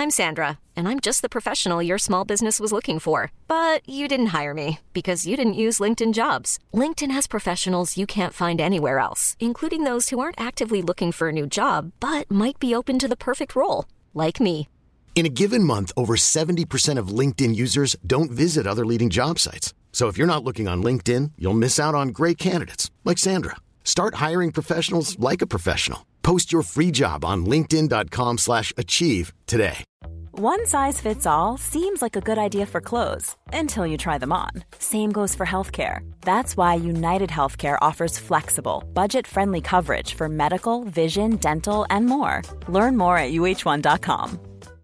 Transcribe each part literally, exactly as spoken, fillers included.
I'm Sandra, and I'm just the professional your small business was looking for. But you didn't hire me because you didn't use LinkedIn Jobs. LinkedIn has professionals you can't find anywhere else, including those who aren't actively looking for a new job, but might be open to the perfect role, like me. In a given month, over seventy percent of LinkedIn users don't visit other leading job sites. So if you're not looking on LinkedIn, you'll miss out on great candidates like Sandra. Start hiring professionals like a professional. Post your free job on linkedin.com slash achieve today. One size fits all seems like a good idea for clothes until you try them on. Same goes for healthcare. That's why United Healthcare offers flexible, budget-friendly coverage for medical, vision, dental, and more. Learn more at U H one dot com.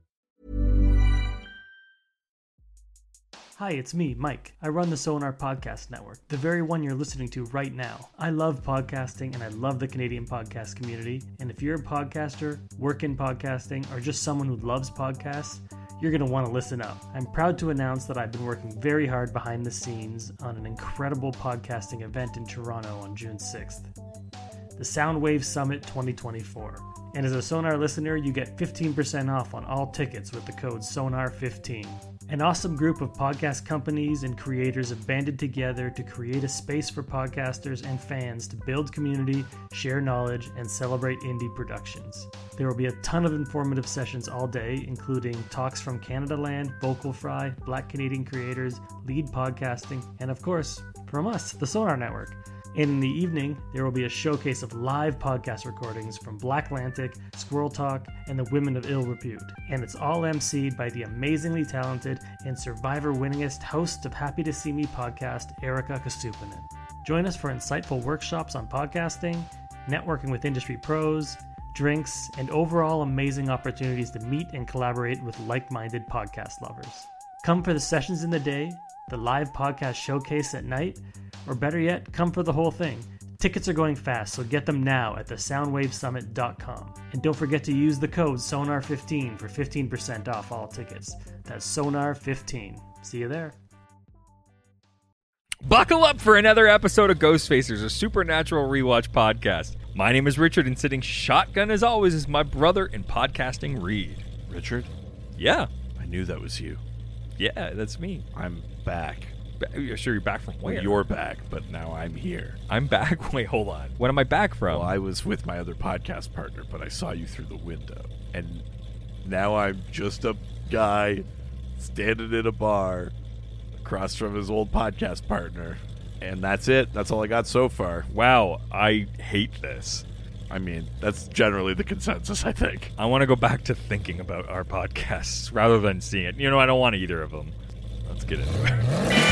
Hi, it's me, Mike. I run the Sonar Podcast Network, the very one you're listening to right now. I love podcasting and I love the Canadian podcast community. And if you're a podcaster, work in podcasting, or just someone who loves podcasts, you're going to want to listen up. I'm proud to announce that I've been working very hard behind the scenes on an incredible podcasting event in Toronto on June sixth, the Soundwave Summit twenty twenty-four. And as a Sonar listener, you get fifteen percent off on all tickets with the code sonar fifteen. An awesome group of podcast companies and creators have banded together to create a space for podcasters and fans to build community, share knowledge, and celebrate indie productions. There will be a ton of informative sessions all day, including talks from Canadaland, Vocal Fry, Black Canadian creators, Lead Podcasting, and of course, from us, the Sonar Network. And in the evening, there will be a showcase of live podcast recordings from Blacklantic, Squirrel Talk, and the Women of Ill Repute. And it's all emceed by the amazingly talented and Survivor-winningest host of Happy to See Me podcast, Erica Kastupanen. Join us for insightful workshops on podcasting, networking with industry pros, drinks, and overall amazing opportunities to meet and collaborate with like-minded podcast lovers. Come for the sessions in the day, the live podcast showcase at night, or better yet, come for the whole thing. Tickets are going fast, so get them now at the soundwave summit dot com. And don't forget to use the code sonar fifteen for fifteen percent off all tickets. That's sonar fifteen. See you there. Buckle up for another episode of Ghostfacers, a supernatural rewatch podcast. My name is Richard, and sitting shotgun as always is my brother in podcasting, Reed. Richard? Yeah. I knew that was you. Yeah, that's me. I'm back. You're sure you're back from where? Well, you're back, but now I'm here. I'm back? Wait, hold on. When am I back from? Well, I was with my other podcast partner, but I saw you through the window. And now I'm just a guy standing in a bar across from his old podcast partner. And that's it. That's all I got so far. Wow, I hate this. I mean, that's generally the consensus, I think. I want to go back to thinking about our podcasts rather than seeing it. You know, I don't want either of them. Let's get into it.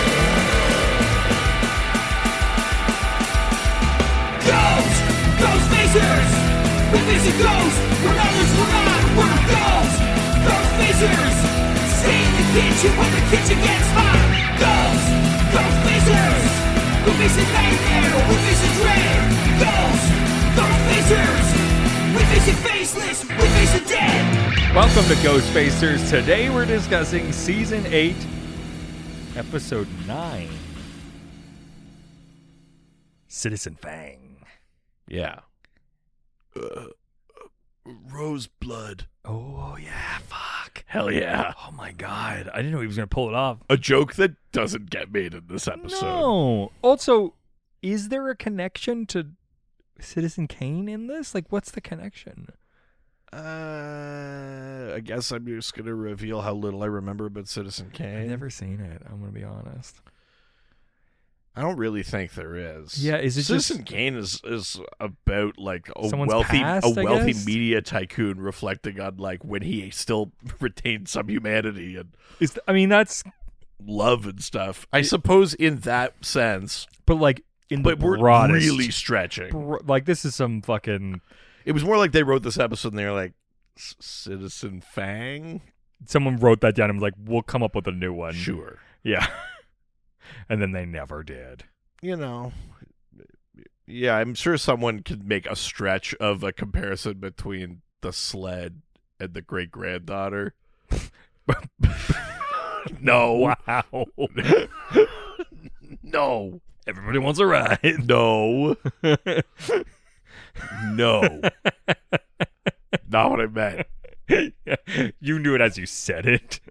Ghosts! Ghostfacers! We're facing ghosts! We're others, we're not! We're ghosts! Ghostfacers! Stay in the kitchen when the kitchen gets hot! Ghosts! Ghostfacers! We're facing nightmare! We're facing dread! Ghosts! Ghostfacers! We're facing faceless! We're facing dead! Welcome to Ghostfacers. Today we're discussing Season eight, Episode nine. Citizen Fang. Yeah. Uh, Roseblood. Oh, yeah, fuck. Hell yeah. Oh, my God. I didn't know he was going to pull it off. A joke that doesn't get made in this episode. No. Also, is there a connection to Citizen Kane in this? Like, what's the connection? Uh, I guess I'm just going to reveal how little I remember about Citizen Kane. I've never seen it. I'm going to be honest. I don't really think there is. Yeah, is it Citizen just... Kane is is about like a Someone's wealthy past, a I wealthy guess? media tycoon reflecting on like when he still retained some humanity and Is th- I mean, that's... love and stuff. I suppose in that sense, But, like, in the but we're broadest... really stretching. Bro- like, this is some fucking... It was more like they wrote this episode and they were like, Citizen Fang? Someone wrote that down and was like, we'll come up with a new one. Sure. Yeah. And then they never did. You know, yeah, I'm sure someone could make a stretch of a comparison between the sled and the great granddaughter. No. Wow. No. Everybody wants a ride. No. No. Not what I meant. You knew it as you said it.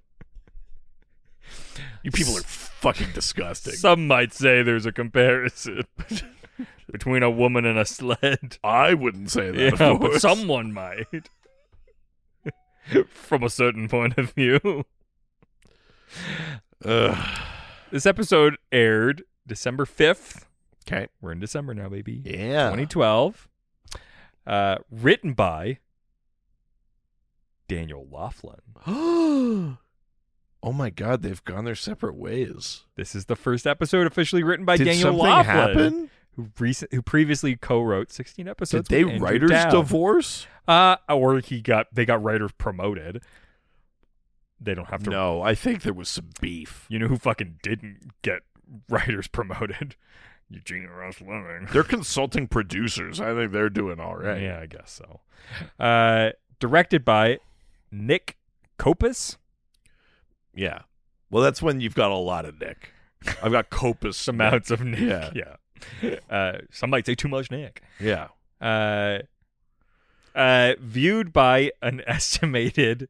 You people are fucking disgusting. Some might say there's a comparison between a woman and a sled. I wouldn't say that, Yeah, of but course. someone might. From a certain point of view. Ugh. This episode aired December fifth. Okay. We're in December now, baby. Yeah. twenty twelve. Uh, written by Daniel Laughlin. Oh my God, they've gone their separate ways. This is the first episode officially written by Did Daniel something Laughlin. happen? Who, recent, who previously co-wrote sixteen Did episodes they with Andrew writers Dowd. divorce? Uh, or he got they got writers promoted. They don't have to. No, I think there was some beef. You know who fucking didn't get writers promoted? Eugenia Ross Fleming. They're consulting producers. I think they're doing all right. Yeah, I guess so. Uh, directed by Nick Kopus. Yeah. Well, that's when you've got a lot of Nick. I've got copious Amounts of Nick. Yeah. Yeah. Uh, some might say too much Nick. Yeah. Uh, uh, viewed by an estimated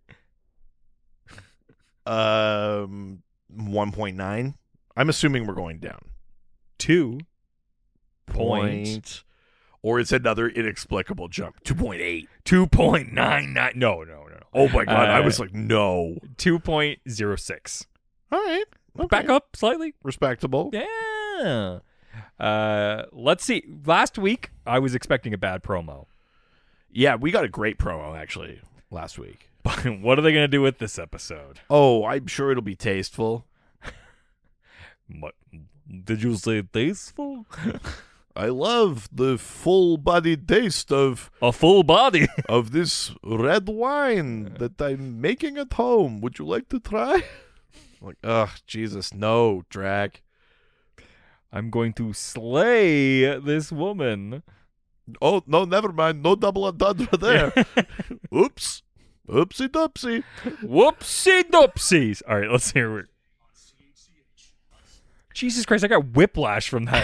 Um, one point nine. I'm assuming we're going down. two point Point. Or it's another inexplicable jump. two point eight. two point nine nine. No, no, no. Oh my God. I Uh, was like, no. two point zero six. All right. Okay. Back up slightly. Respectable. Yeah. Uh, let's see. Last week, I was expecting a bad promo. Yeah, we got a great promo, actually, last week. But what are they going to do with this episode? Oh, I'm sure it'll be tasteful. What, did you say tasteful? I love the full-bodied taste of A full body. of this red wine that I'm making at home. Would you like to try? I'm like, ugh, Jesus, no, Drag. I'm going to slay this woman. Oh, no, never mind. No double entendre there. Oops. Oopsie doopsie. Whoopsie doopsies. All right, let's hear it. Jesus Christ, I got whiplash from that.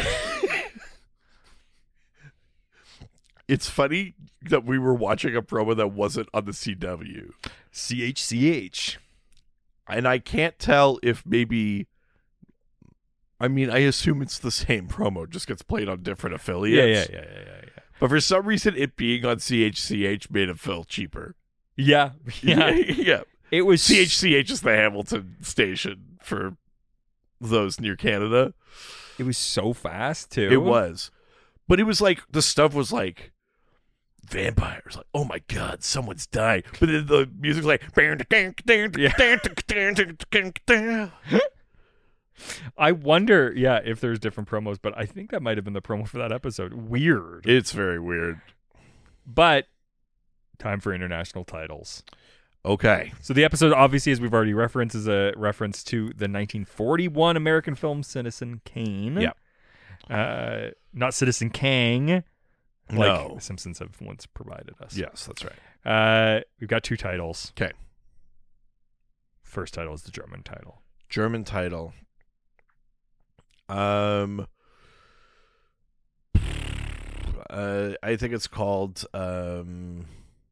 It's funny that we were watching a promo that wasn't on the C W. C H C H. And I can't tell if maybe... I mean, I assume it's the same promo, just gets played on different Yeah, affiliates. yeah, yeah, yeah, yeah, yeah. But for some reason, it being on C H C H made it feel cheaper. Yeah, yeah. yeah. It was C H C H is the Hamilton station for those near Canada. It was so fast too. It was. But it was like, the stuff was like, vampires. Like, oh my God, someone's dying. But then the music's like, I wonder, yeah, if there's different promos, but I think that might have been the promo for that episode. Weird. it's very weird. But time for international titles. Okay. So the episode, obviously, as we've already referenced, is a reference to the nineteen forty-one American film Citizen Kane. Yeah. Uh, not Citizen Kang, like No. The Simpsons have once provided us. Yes, that's right. Uh, we've got two titles. Okay. First title is the German title. German title. Um, uh, I think it's called um,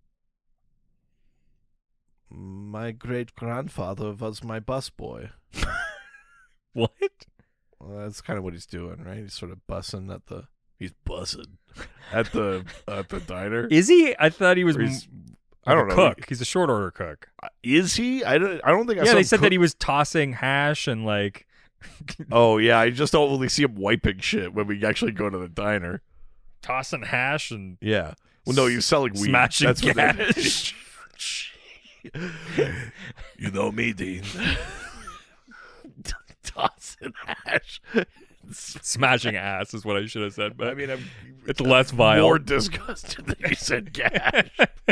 My Great Grandfather Was My Busboy. What? Well, that's kind of what he's doing, right? He's sort of bussing at the. He's bussing at the at the diner. Is he? I thought he was. Or he's- m- I don't a know. Cook. He's a short order cook. Is he? I don't. I don't think. I Yeah, saw they him said cook- that he was tossing hash and like Oh yeah, I just don't really see him wiping shit when we actually go to the diner. tossing hash and Yeah. Well, no, he's selling weed. smashing That's what it cash. You know me, Dean. Tossing hash. Smashing ass is what I should have said, but I mean, I'm it's less vile. more disgusted than you said cash.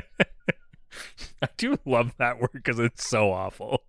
I do love that word because it's so awful.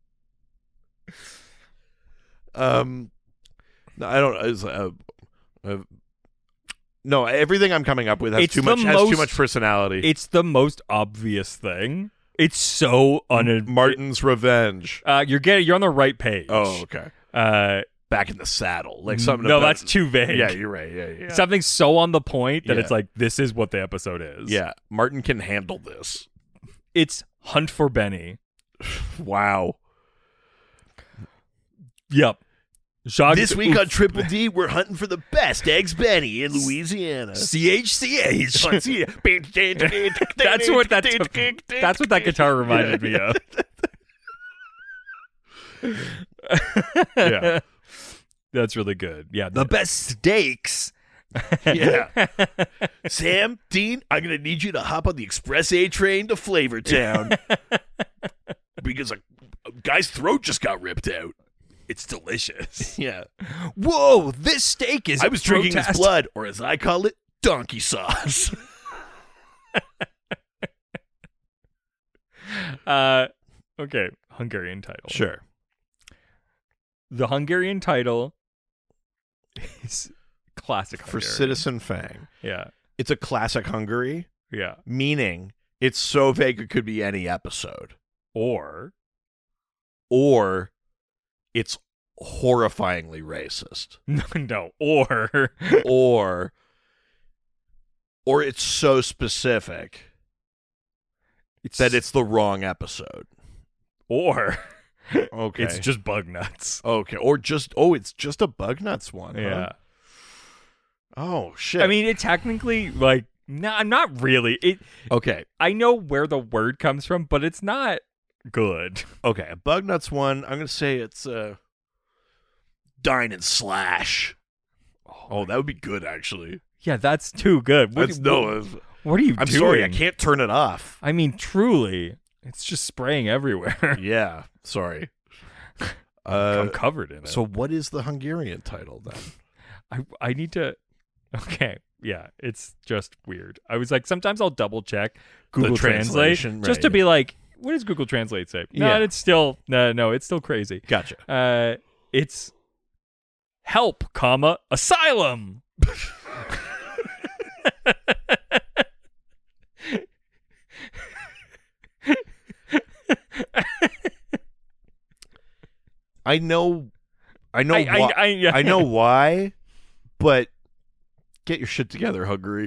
Um, no, I don't. It's, uh, uh, no, everything I'm coming up with has It's too the much. Has too most- much personality. It's the most obvious thing. It's so un. Martin's Revenge. Uh, you're getting. You're on the right page. Oh, okay. Uh, Back in the saddle, like something. no, about- that's too vague. Yeah, you're right. Yeah, yeah. Something so on the point that Yeah. it's like this is what the episode is. Yeah, Martin can handle this. It's Hunt for Benny. Wow. Yep. Shog- This week on Triple D, we're hunting for the best Eggs Benny in Louisiana. C H C H. That's what that that's what that guitar reminded me of. Yeah. That's really good. Yeah, the best steaks. Yeah. Sam, Dean, I'm going to need you to hop on the Express A train to Flavortown because a, a guy's throat just got ripped out. It's delicious. Yeah. Whoa, this steak is I was drinking his protest- blood, or as I call it, donkey sauce. uh, okay, Hungarian title. Sure. The Hungarian title is classic For Hungarian. Citizen Fang. Yeah, It's a classic Hungary, yeah. meaning it's so vague it could be any episode. Or Or it's horrifyingly racist. no, no. Or or or it's so specific it's that it's the wrong episode. or Okay. it's just bug nuts. okay. Or just oh, it's just a bug nuts one. huh? Yeah. Oh shit. I mean, it technically like no, not really. It. okay. I know where the word comes from, but it's not good. Okay. A bug nuts one. I'm gonna say it's uh, dine and slash. Oh, that would be good actually. Yeah, that's too good. What, That's what, no. that's- what are you I'm doing? sorry. I can't turn it off. I mean, truly, it's just spraying everywhere. Yeah. Sorry. I'm Uh, covered in it. so what is the Hungarian title then? I I need to. Okay, yeah, it's just weird. I was like, sometimes I'll double check Google Translate translation, just to right. be like, what does Google Translate say? No, Yeah. it's still no, no, it's still crazy. Gotcha. Uh, it's help, comma asylum. I know, I know, I, why, I, I, yeah. I know why, but get your shit together, Hungary.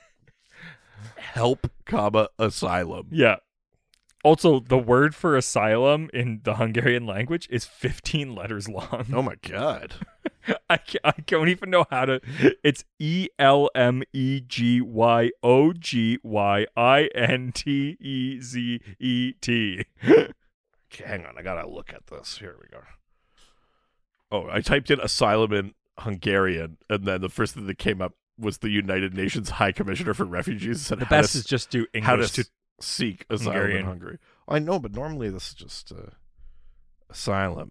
Help, comma asylum. Yeah. Also, the word for asylum in the Hungarian language is fifteen letters long. Oh my god. I, ca- I don't even know how to. It's E L M E G Y O G Y I N T E Z E T. Okay, hang on, I gotta look at this. Here we go. Oh, I typed in asylum in Hungarian, and then the first thing that came up was the United Nations High Commissioner for Refugees. Said The how best to, is just do how to English to. s- seek asylum Hungarian. in Hungary. I know, but normally this is just uh, asylum.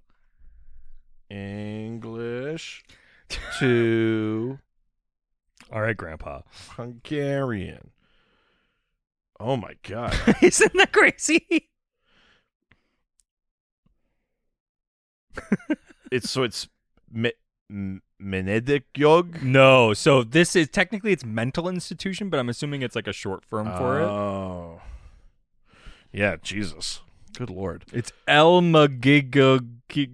English to All right, Grandpa. Hungarian. Oh my god. Isn't that crazy? It's so it's me, m- Menedekjog? No. So this is technically it's mental institution, but I'm assuming it's like a short form for it. Oh. Yeah, Jesus. Good Lord. It's Elmagigagigadzadz.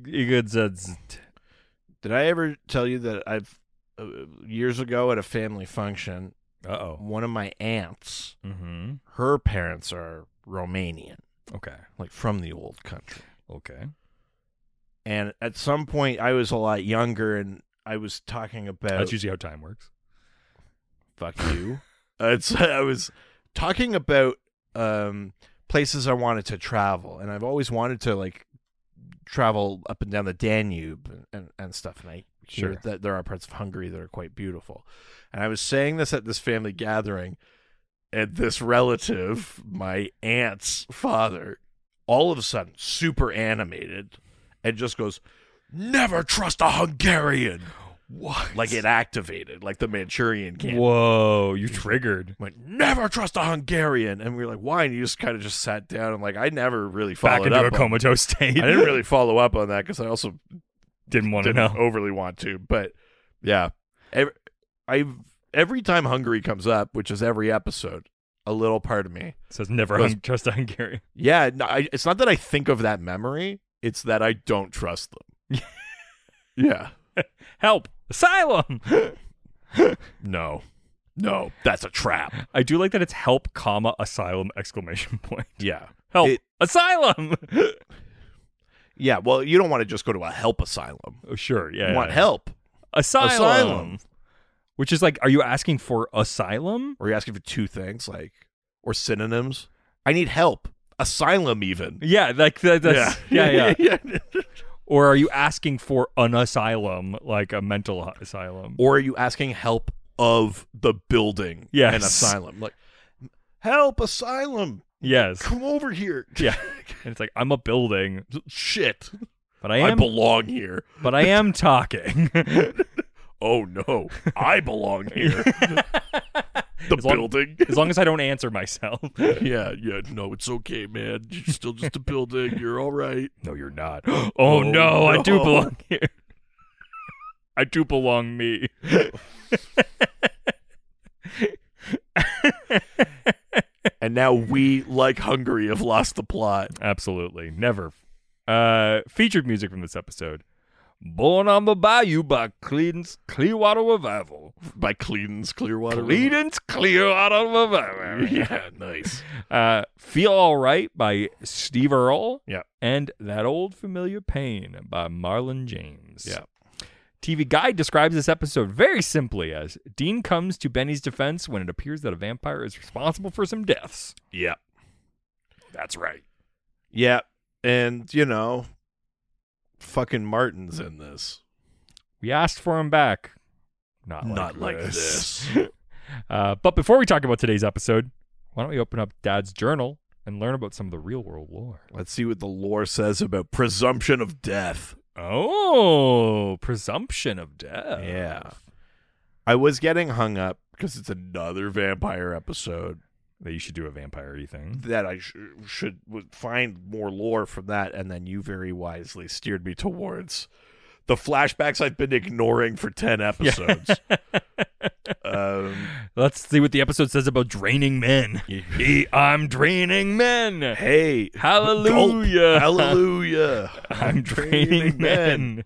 Did I ever tell you that I've uh, years ago at a family function, Uh oh. one of my aunts, Mm-hmm. her parents are Romanian, Okay. like from the old country. Okay. And at some point, I was a lot younger, and I was talking about That's usually how time works. fuck you. uh, it's, I was talking about um, places I wanted to travel, and I've always wanted to like travel up and down the Danube and, and, and stuff. And I hear Sure. that there are parts of Hungary that are quite beautiful. And I was saying this at this family gathering, and this relative, my aunt's father, all of a sudden super animated and just goes, "Never trust a Hungarian." What? Like it activated, like the Manchurian Candidate. Whoa, you triggered. Went, "Never trust a Hungarian." And we were like, "Why?" And you just kind of just sat down and like, I never really followed Back into up a on- comatose state. I didn't really follow up on that because I also didn't want to didn't know. overly want to. But yeah, every, I've every time Hungary comes up, which is every episode, a little part of me Says never Goes- hung, trust a Hungarian. Yeah, no, I, it's not that I think of that memory. It's that I don't trust them. Yeah. Help! Asylum! No. No, that's a trap. I do like that it's help, comma, asylum, exclamation point. Yeah. Help, It- asylum! Yeah, well, you don't want to just go to a help asylum. Oh, sure, yeah. You want yeah. help. Asylum. Asylum. Which is like, are you asking for asylum? Or are you asking for two things, like, or synonyms? I need help. Asylum, even. Yeah, like that, that's, yeah, yeah. yeah. Or are you asking for an asylum, like a mental asylum? Or are you asking help of the building? Yes. An asylum. Like, help, asylum. Yes. Come over here. Yeah. And it's like, I'm a building, Shit. but I I am, belong here. but I am talking. Oh, no. I belong here. The As long- building. As long as I don't answer myself. Yeah, yeah. No, it's okay, man. You're still just a building. You're all right. No, you're not. Oh, no, I do no. belong here. I do belong me. And now we, like Hungary, have lost the plot. Absolutely. Never. Uh, featured music from this episode. Born on the Bayou by Cleedence Clearwater Revival. By Cleedence Clearwater. Cleedence Clearwater Revival. Yeah, nice. Uh, Feel All Right by Steve Earle. Yeah. And That Old Familiar Pain by Marlon James. Yeah. T V Guide describes this episode very simply as Dean comes to Benny's defense when it appears that a vampire is responsible for some deaths. Yeah. That's right. Yeah. And, you know, fucking Martin's in this. We asked for him back. Not like Not like this. this. uh, but before we talk about today's episode, why don't we open up Dad's journal and learn about some of the real world lore? Let's see what the lore says about presumption of death. Oh, presumption of death. Yeah. I was getting hung up because it's another vampire episode That you should do a vampire-y thing. that I sh- should would find more lore from that, and then you very wisely steered me towards the flashbacks I've been ignoring for ten episodes. um, Let's see what the episode says about draining men. He, I'm draining men. hey, Hallelujah. gulp. Hallelujah! I'm draining men.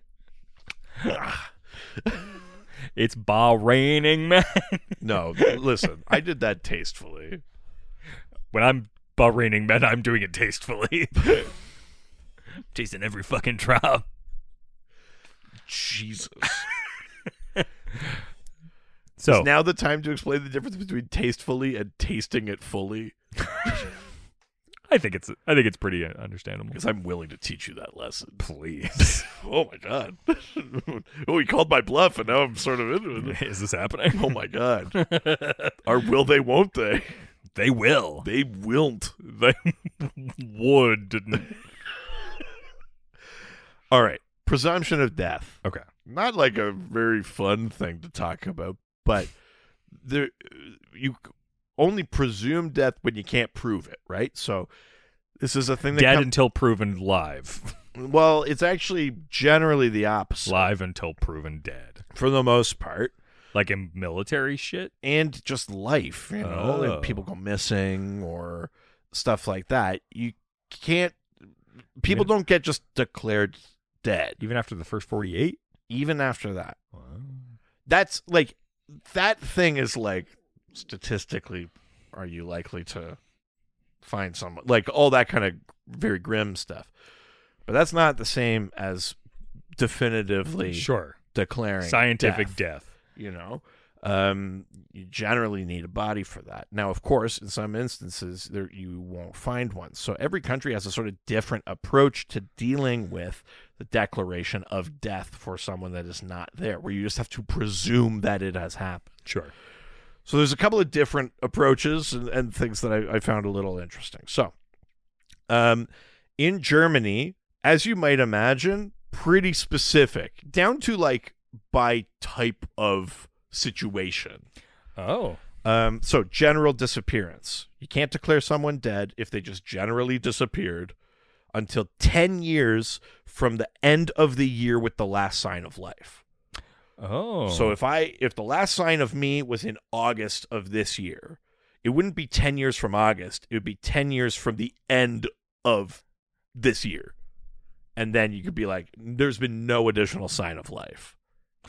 It's ba raining men. No, listen, I did that tastefully. When I'm ba raining men, I'm doing it tastefully. Tasting every fucking drop. Jesus. So Is now the time to explain the difference between tastefully and tasting it fully? I think it's I think it's pretty understandable. Because I'm willing to teach you that lesson. Please. Oh my god. Oh, he called my bluff and now I'm sort of into it. Is this happening? Oh my god. Or will they, won't they? They will. They willn't. They would. All right. Presumption of death. Okay. Not like a very fun thing to talk about, but there you only presume death when you can't prove it, right? So this is a thing that Dead com- until proven live. well, it's actually generally the opposite Live until proven dead. for the most part. Like in military shit? And just life, you know, Oh. and people go missing or stuff like that. You can't. People Even- don't get just declared dead, Even after the first forty-eight? even after that. That's like that thing is like statistically, are you likely to find someone like all that kind of very grim stuff? But that's not the same as definitively Sure. declaring Scientific death. death. You know, um, you generally need a body for that. Now, of course, in some instances, there you won't find one. So every country has a sort of different approach to dealing with the declaration of death for someone that is not there, where you just have to presume that it has happened. Sure. So there's a couple of different approaches and, and things that I, I found a little interesting. So, um, in Germany, as you might imagine, pretty specific, down to like by type of situation. Oh. Um, so general disappearance. You can't declare someone dead if they just generally disappeared until ten years from the end of the year with the last sign of life. Oh. So if I if the last sign of me was in August of this year, it wouldn't be ten years from August. It would be ten years from the end of this year. And then you could be like, there's been no additional sign of life.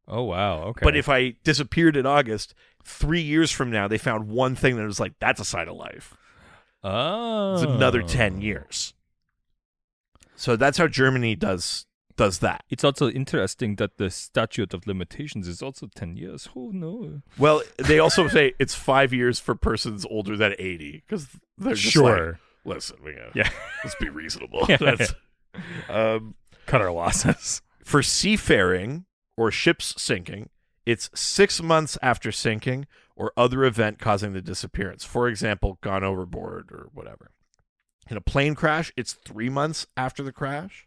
Oh, wow. Okay. But if I disappeared in August, three years from now, they found one thing that was like, that's a sign of life. Oh. It's another ten years. So that's how Germany does does that. It's also interesting that the statute of limitations is also ten years. Oh, no. Well, they also say it's five years for persons older than eighty because they're just Sure. like, listen, we gotta, Yeah. let's be reasonable. Yeah. That's, um, Cut our losses. for seafaring or ships sinking, it's six months after sinking or other event causing the disappearance. For example, gone overboard or whatever. In a plane crash, it's three months after the crash.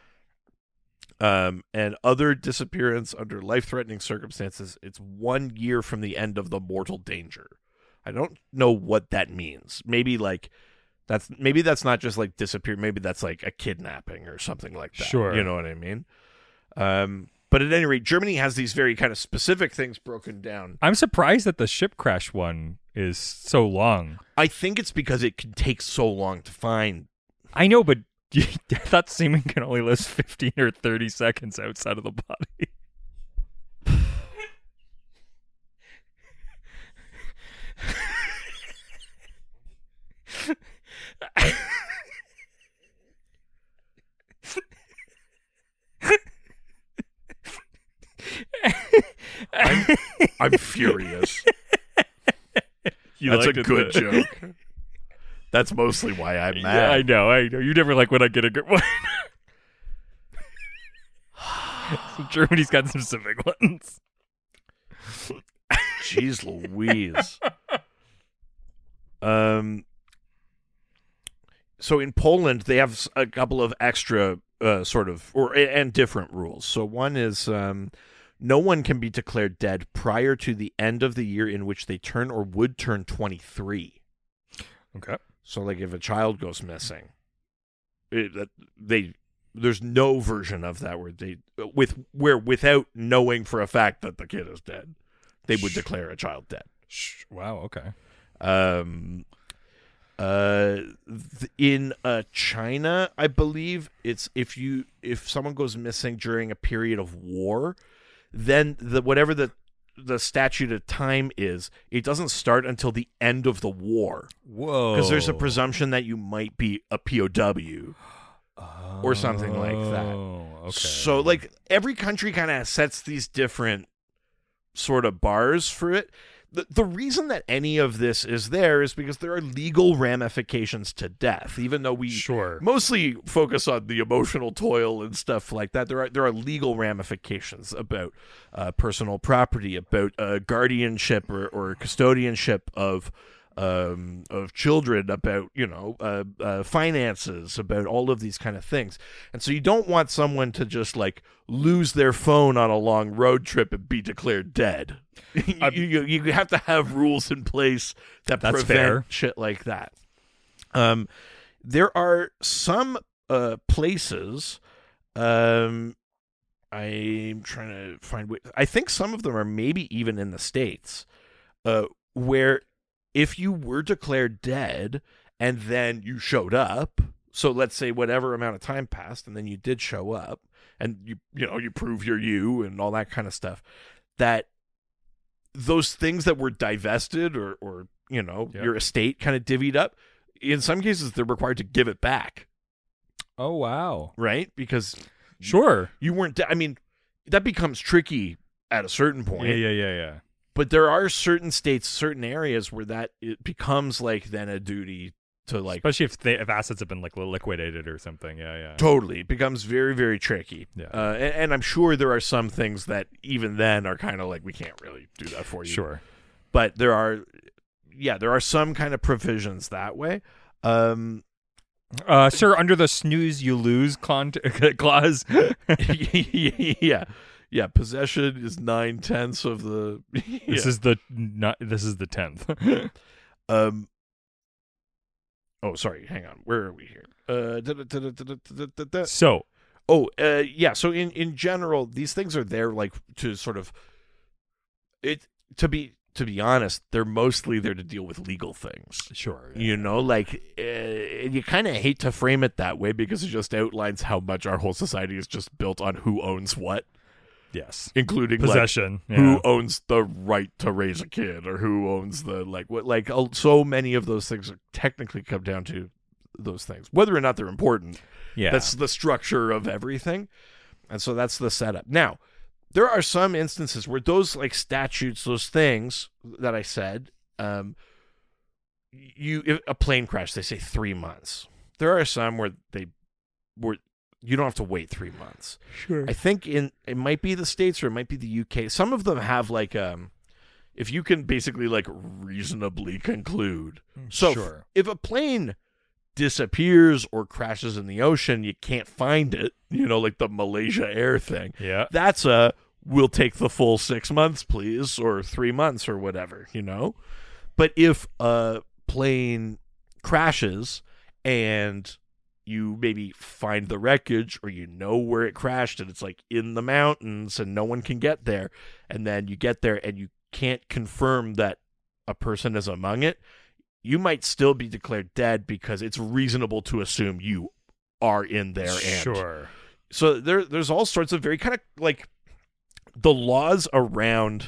Um, and other disappearance under life-threatening circumstances, it's one year from the end of the mortal danger. I don't know what that means. Maybe like that's maybe that's not just like disappear. Maybe that's like a kidnapping or something like that. Sure. You know what I mean? Um, but at any rate, Germany has these very kind of specific things broken down. I'm surprised that the ship crash one is so long. I think it's because it can take so long to find. I know, but that semen can only last fifteen or thirty seconds outside of the body. I'm, I'm furious. You That's a liked it, good though. joke. That's mostly why I'm Yeah, mad. I know, I know. You never like when I get a good one. So Germany's got some specific ones. Jeez Louise. um. So in Poland, they have a couple of extra uh, sort of or and different rules. So one is um, no one can be declared dead prior to the end of the year in which they turn or would turn twenty-three. Okay. So, like, if a child goes missing, it, that they there's no version of that where they with where without knowing for a fact that the kid is dead, they would declare a child dead. Wow. Okay. Um, uh, th- in uh China, I believe it's if you if someone goes missing during a period of war, then the whatever the the statute of time is, it doesn't start until the end of the war. Whoa. Because there's a presumption that you might be a P O W or something like that. Oh, okay. So, like, every country kind of sets these different sort of bars for it. The, the reason that any of this is there is because there are legal ramifications to death, even though we Sure. mostly focus on the emotional toil and stuff like that. There are there are legal ramifications about uh, personal property, about uh, guardianship or, or custodianship of um, of children, about you know uh, uh, finances, about all of these kind of things. And so you don't want someone to just like lose their phone on a long road trip and be declared dead. you, you, you have to have rules in place that That's prevent fair. shit like that. Um, there are some uh, places. Um, I'm trying to find. wh- I think some of them are maybe even in the States, uh, where if you were declared dead and then you showed up. So let's say whatever amount of time passed, and then you did show up, and you you know you prove you're you and all that kind of stuff. That those things that were divested or or you know Yep. your estate kind of divvied up, in some cases they're required to give it back, Oh, wow. right? Because Sure. you weren't. De- I mean, that becomes tricky at a certain point. Yeah, yeah, yeah, yeah. But there are certain states, certain areas where that it becomes like then a duty to like Especially if they, if assets have been like liquidated or something. Yeah, yeah. totally. It becomes very, very tricky. Yeah. Uh, and, and I'm sure there are some things that even then are kind of like, we can't really do that for you. Sure. But there are, yeah, there are some kind of provisions that way. Um, Uh, sir, under the snooze you lose con- clause. yeah. Yeah. Possession is nine tenths of the. This yeah. is the not. This is the tenth. Um. Oh, sorry. Hang on. Where are we here? Uh. da- da- da- da- da- da- da- da. So Oh, uh, yeah. So in, in general, these things are there like to sort of it to be to be honest, they're mostly there to deal with legal things. sure. You know, like uh, you kind of hate to frame it that way because it just outlines how much our whole society is just built on who owns what. Yes. including Possession. like, yeah. who owns the right to raise a kid, or who owns the like what like uh, so many of those things are technically come down to those things, whether or not they're important. Yeah. That's the structure of everything, and so that's the setup. Now, there are some instances where those like statutes, those things that I said, um, you if a plane crash, they say three months. There are some where they where you don't have to wait three months. Sure. I think in it might be the States or it might be the U K. Some of them have like um, if you can basically like reasonably conclude. So Sure. if a plane disappears or crashes in the ocean, you can't find it, you know, like the Malaysia Air thing. Yeah. That's a, we'll take the full six months, please, or three months or whatever, you know? But if a plane crashes and you maybe find the wreckage, or you know where it crashed and it's like in the mountains and no one can get there, and then you get there and you can't confirm that a person is among it, you might still be declared dead because it's reasonable to assume you are in there. And Sure. so there, there's all sorts of very kind of like the laws around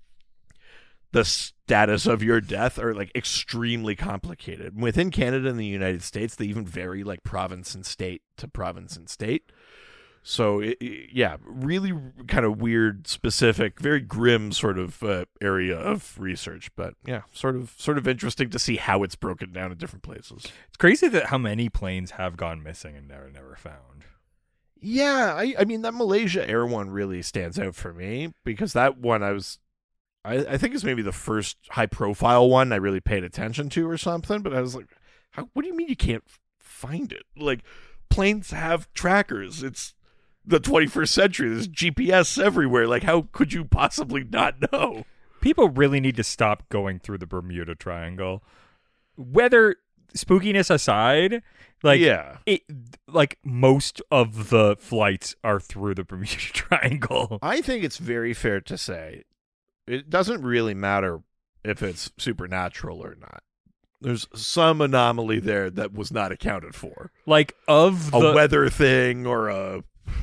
the status of your death are like extremely complicated. Within Canada and the United States, they even vary like province and state to province and state. So, it, it- yeah, really kind of weird, specific, very grim sort of uh, area of research. But yeah, sort of sort of interesting to see how it's broken down in different places. It's crazy that how many planes have gone missing and never never found. Yeah, I, I mean, that Malaysia Air one really stands out for me because that one I was, I, I think is maybe the first high-profile one I really paid attention to or something. But I was like, how, what do you mean you can't find it? Like, planes have trackers. It's the twenty-first century. There's G P S everywhere. Like, how could you possibly not know? People really need to stop going through the Bermuda Triangle. Whether spookiness aside, like Yeah. it, like most of the flights are through the Bermuda Triangle. I think it's very fair to say it doesn't really matter if it's supernatural or not. There's some anomaly there that was not accounted for. Like of A the weather thing or a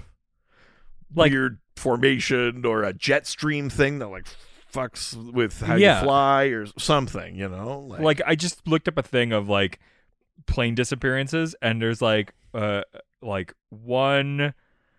like weird formation or a jet stream thing that like fucks with how Yeah. you fly or something, you know? Like, like I just looked up a thing of like plane disappearances, and there's like uh like one,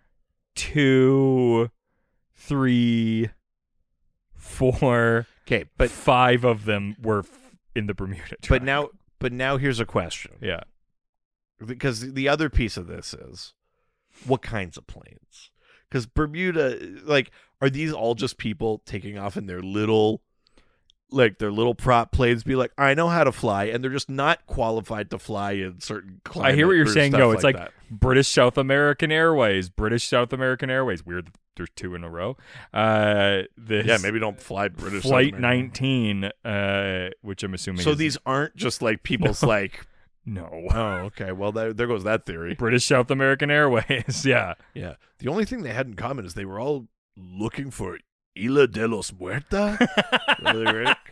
two, three, four, okay, but but five of them were f- in the Bermuda Triangle. but now but now here's a question. yeah, Because the other piece of this is what kinds of planes? Because Bermuda, like, are these all just people taking off in their little, like, their little prop planes? Be like, I know how to fly, and they're just not qualified to fly in certain I climate hear what you're or saying. stuff No, it's like, that. British South American Airways, British South American Airways. Weird, that there's two in a row. Uh, this Yeah, maybe don't fly British. Flight South American. nineteen, uh, which I'm assuming. So is, these aren't just like people's like. no Oh, okay. Well, there, there goes that theory. British South American Airways. Yeah. Yeah. The only thing they had in common is they were all looking for Isla de los Muertos. Really, right?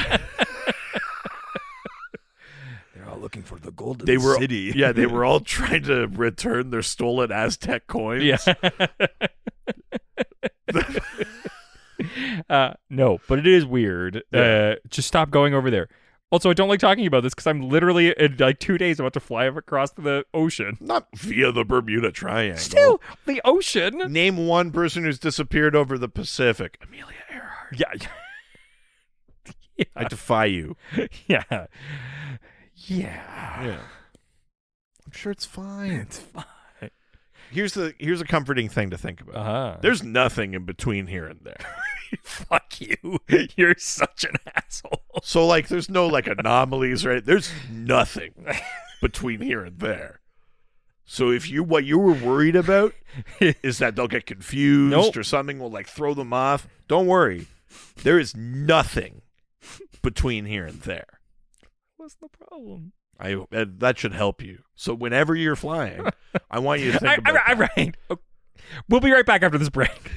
They're all looking for the golden They were, city. yeah, they were all trying to return their stolen Aztec coins. Yeah. uh, no, but it is weird. Yeah. Uh, just stop going over there. Also, I don't like talking about this because I'm literally in like two days about to fly across the ocean. Not via the Bermuda Triangle. Still, the ocean. Name one person who's disappeared over the Pacific. Amelia Earhart. Yeah. I defy you. yeah. Yeah. Yeah. I'm sure it's fine. It's fine. Here's the here's a comforting thing to think about. Uh-huh. There's nothing in between here and there. Fuck you. You're such an asshole. So like there's no like anomalies, right? There's nothing between here and there. So if you what you were worried about is that they'll get confused Nope. or something will like throw them off, don't worry. There is nothing between here and there. What's the problem? I uh, that should help you. So whenever you're flying, I want you to think I, about I, that. right. Okay. We'll be right back after this break.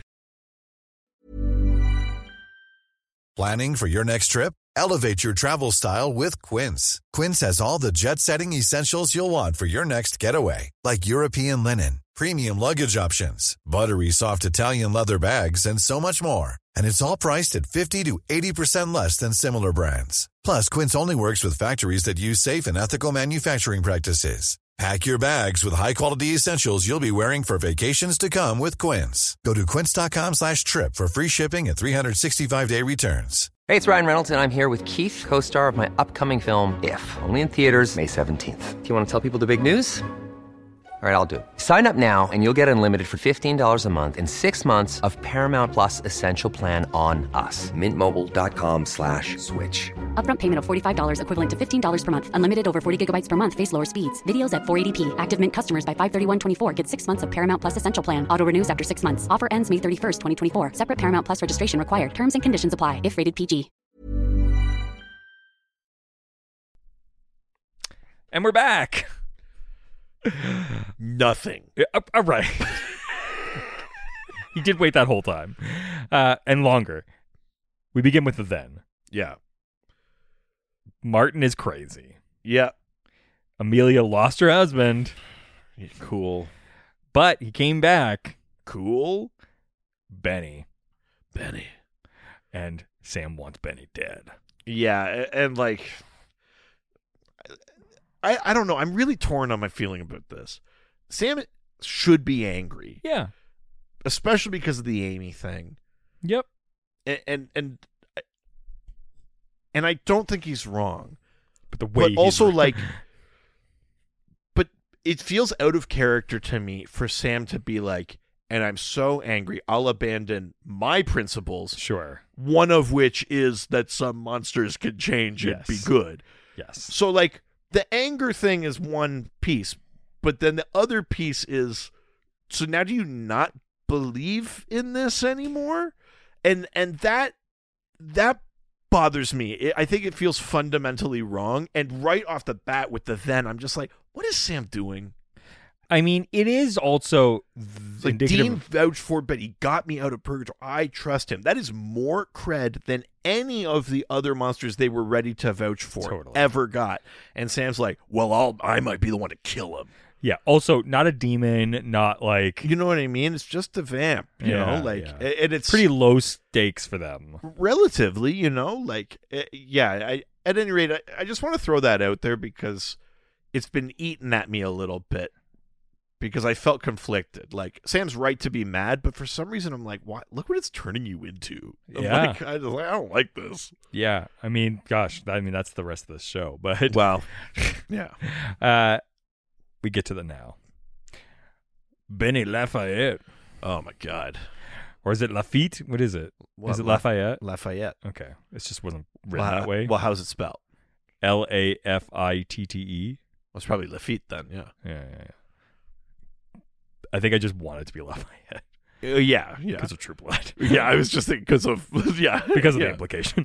Planning for your next trip? Elevate your travel style with Quince. Quince has all the jet-setting essentials you'll want for your next getaway, like European linen, premium luggage options, buttery soft Italian leather bags, and so much more. And it's all priced at fifty to eighty percent less than similar brands. Plus, Quince only works with factories that use safe and ethical manufacturing practices. Pack your bags with high-quality essentials you'll be wearing for vacations to come with Quince. Go to quince.com slash trip for free shipping and three sixty-five day returns. Hey, it's Ryan Reynolds, and I'm here with Keith, co-star of my upcoming film, If, only in theaters May seventeenth. Do you want to tell people the big news? All right, I'll do it. Sign up now and you'll get unlimited for fifteen dollars a month and six months of Paramount Plus Essential Plan on us. Mint Mobile dot com slash switch. Upfront payment of forty-five dollars equivalent to fifteen dollars per month. Unlimited over forty gigabytes per month. Face lower speeds. Videos at four eighty p. Active Mint customers by five thirty-one twenty-four get six months of Paramount Plus Essential Plan. Auto renews after six months. Offer ends May thirty-first, twenty twenty-four. Separate Paramount Plus registration required. Terms and conditions apply if rated P G. And we're back. Nothing. Yeah, uh, all right. He did wait that whole time. Uh, and longer. We begin with the then. Yeah. Martin is crazy. Yeah. Amelia lost her husband. Yeah, cool. But he came back. Cool. Benny. Benny. And Sam wants Benny dead. Yeah, a- and like... I, I don't know. I'm really torn on my feeling about this. Sam should be angry. Yeah. Especially because of the Amy thing. Yep. And and and, and I don't think he's wrong. But the way But also he's... like but it feels out of character to me for Sam to be like, and I'm so angry, I'll abandon my principles. Sure. One of which is that some monsters can change and Yes. be good. Yes. So like the anger thing is one piece, but then the other piece is, so now do you not believe in this anymore? And and that that bothers me. It, I think it feels fundamentally wrong. And right off the bat with the then, I'm just like, what is Sam doing? I mean, it is also It's like indicative Dean of- vouched for, but he got me out of purgatory. I trust him. That is more cred than any of the other monsters they were ready to vouch for Totally. ever got. And Sam's like, well, I'll I might be the one to kill him. Yeah. Also, not a demon, not like... You know what I mean? It's just a vamp, you Yeah, know, like, yeah. and it's pretty low stakes for them. relatively, you know, like, uh, yeah. I, at any rate, I, I just want to throw that out there because it's been eaten at me a little bit. Because I felt conflicted. Like, Sam's right to be mad, but for some reason I'm like, "What? Look what it's turning you into." I'm Yeah. like, I, just, like, I don't like this. Yeah. I mean, gosh, I mean, that's the rest of the show. But Well, yeah. uh, we get to the now. Benny Lafayette. Oh my God. Or is it Lafitte? What is it? Well, is it Laf- Lafayette? Lafayette. Okay. It just wasn't written Well, that way. Well, how's it spelled? L A F I T T E. Well, it's probably Lafitte then. Yeah. Yeah, yeah, yeah. I think I just wanted it to be Lafayette Uh, yeah. Yeah. because of True Blood. Yeah. I was just thinking because of yeah because of yeah. the implication.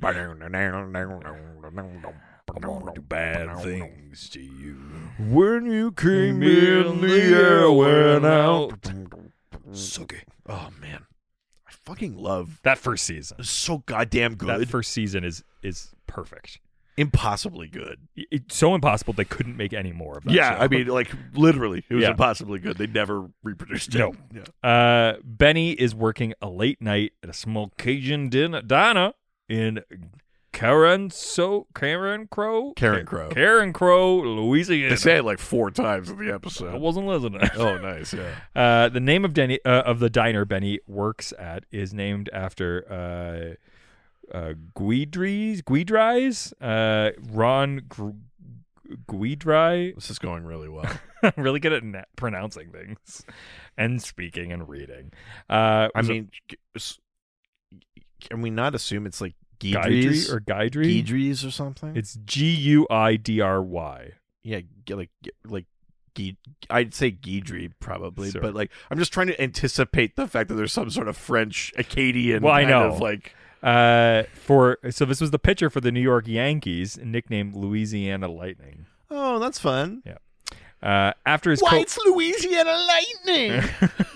I'm gonna do bad things to you. When you came in, the air went out. Sucky. Oh man, I fucking love That first season. it's so goddamn good. That first season is is perfect. Impossibly good. It- It's so impossible they couldn't make any more of that Yeah, show. I mean, like literally, it was Yeah. impossibly good. They never reproduced it. No. Yeah. Uh, Benny is working a late night at a small Cajun din- diner in Karen so Karen Crow Karen Crow. Karen Crow, Louisiana. They say it like four times in the I episode. wasn't listening. Oh, nice. Yeah. Uh, the name of Denny uh, of the diner Benny works at is named after uh, uh, Guidries, Guidries, uh, Ron Gu- Guidry. This is going really well. I'm really good at na- pronouncing things and speaking and reading. Uh, I was it mean, g- s- can we not assume it's like Guidry Guidries or Guidry? Guidries or something? It's G U I D R Y. yeah, g- like g- like Guid- I'd say Guidry probably, Sure. but like I'm just trying to anticipate the fact that there's some sort of French Acadian Well, I kind know. of like Uh, for so this was the pitcher for the New York Yankees, nicknamed Louisiana Lightning. oh, that's fun. Yeah. Uh, after his Why, co- it's Louisiana Lightning.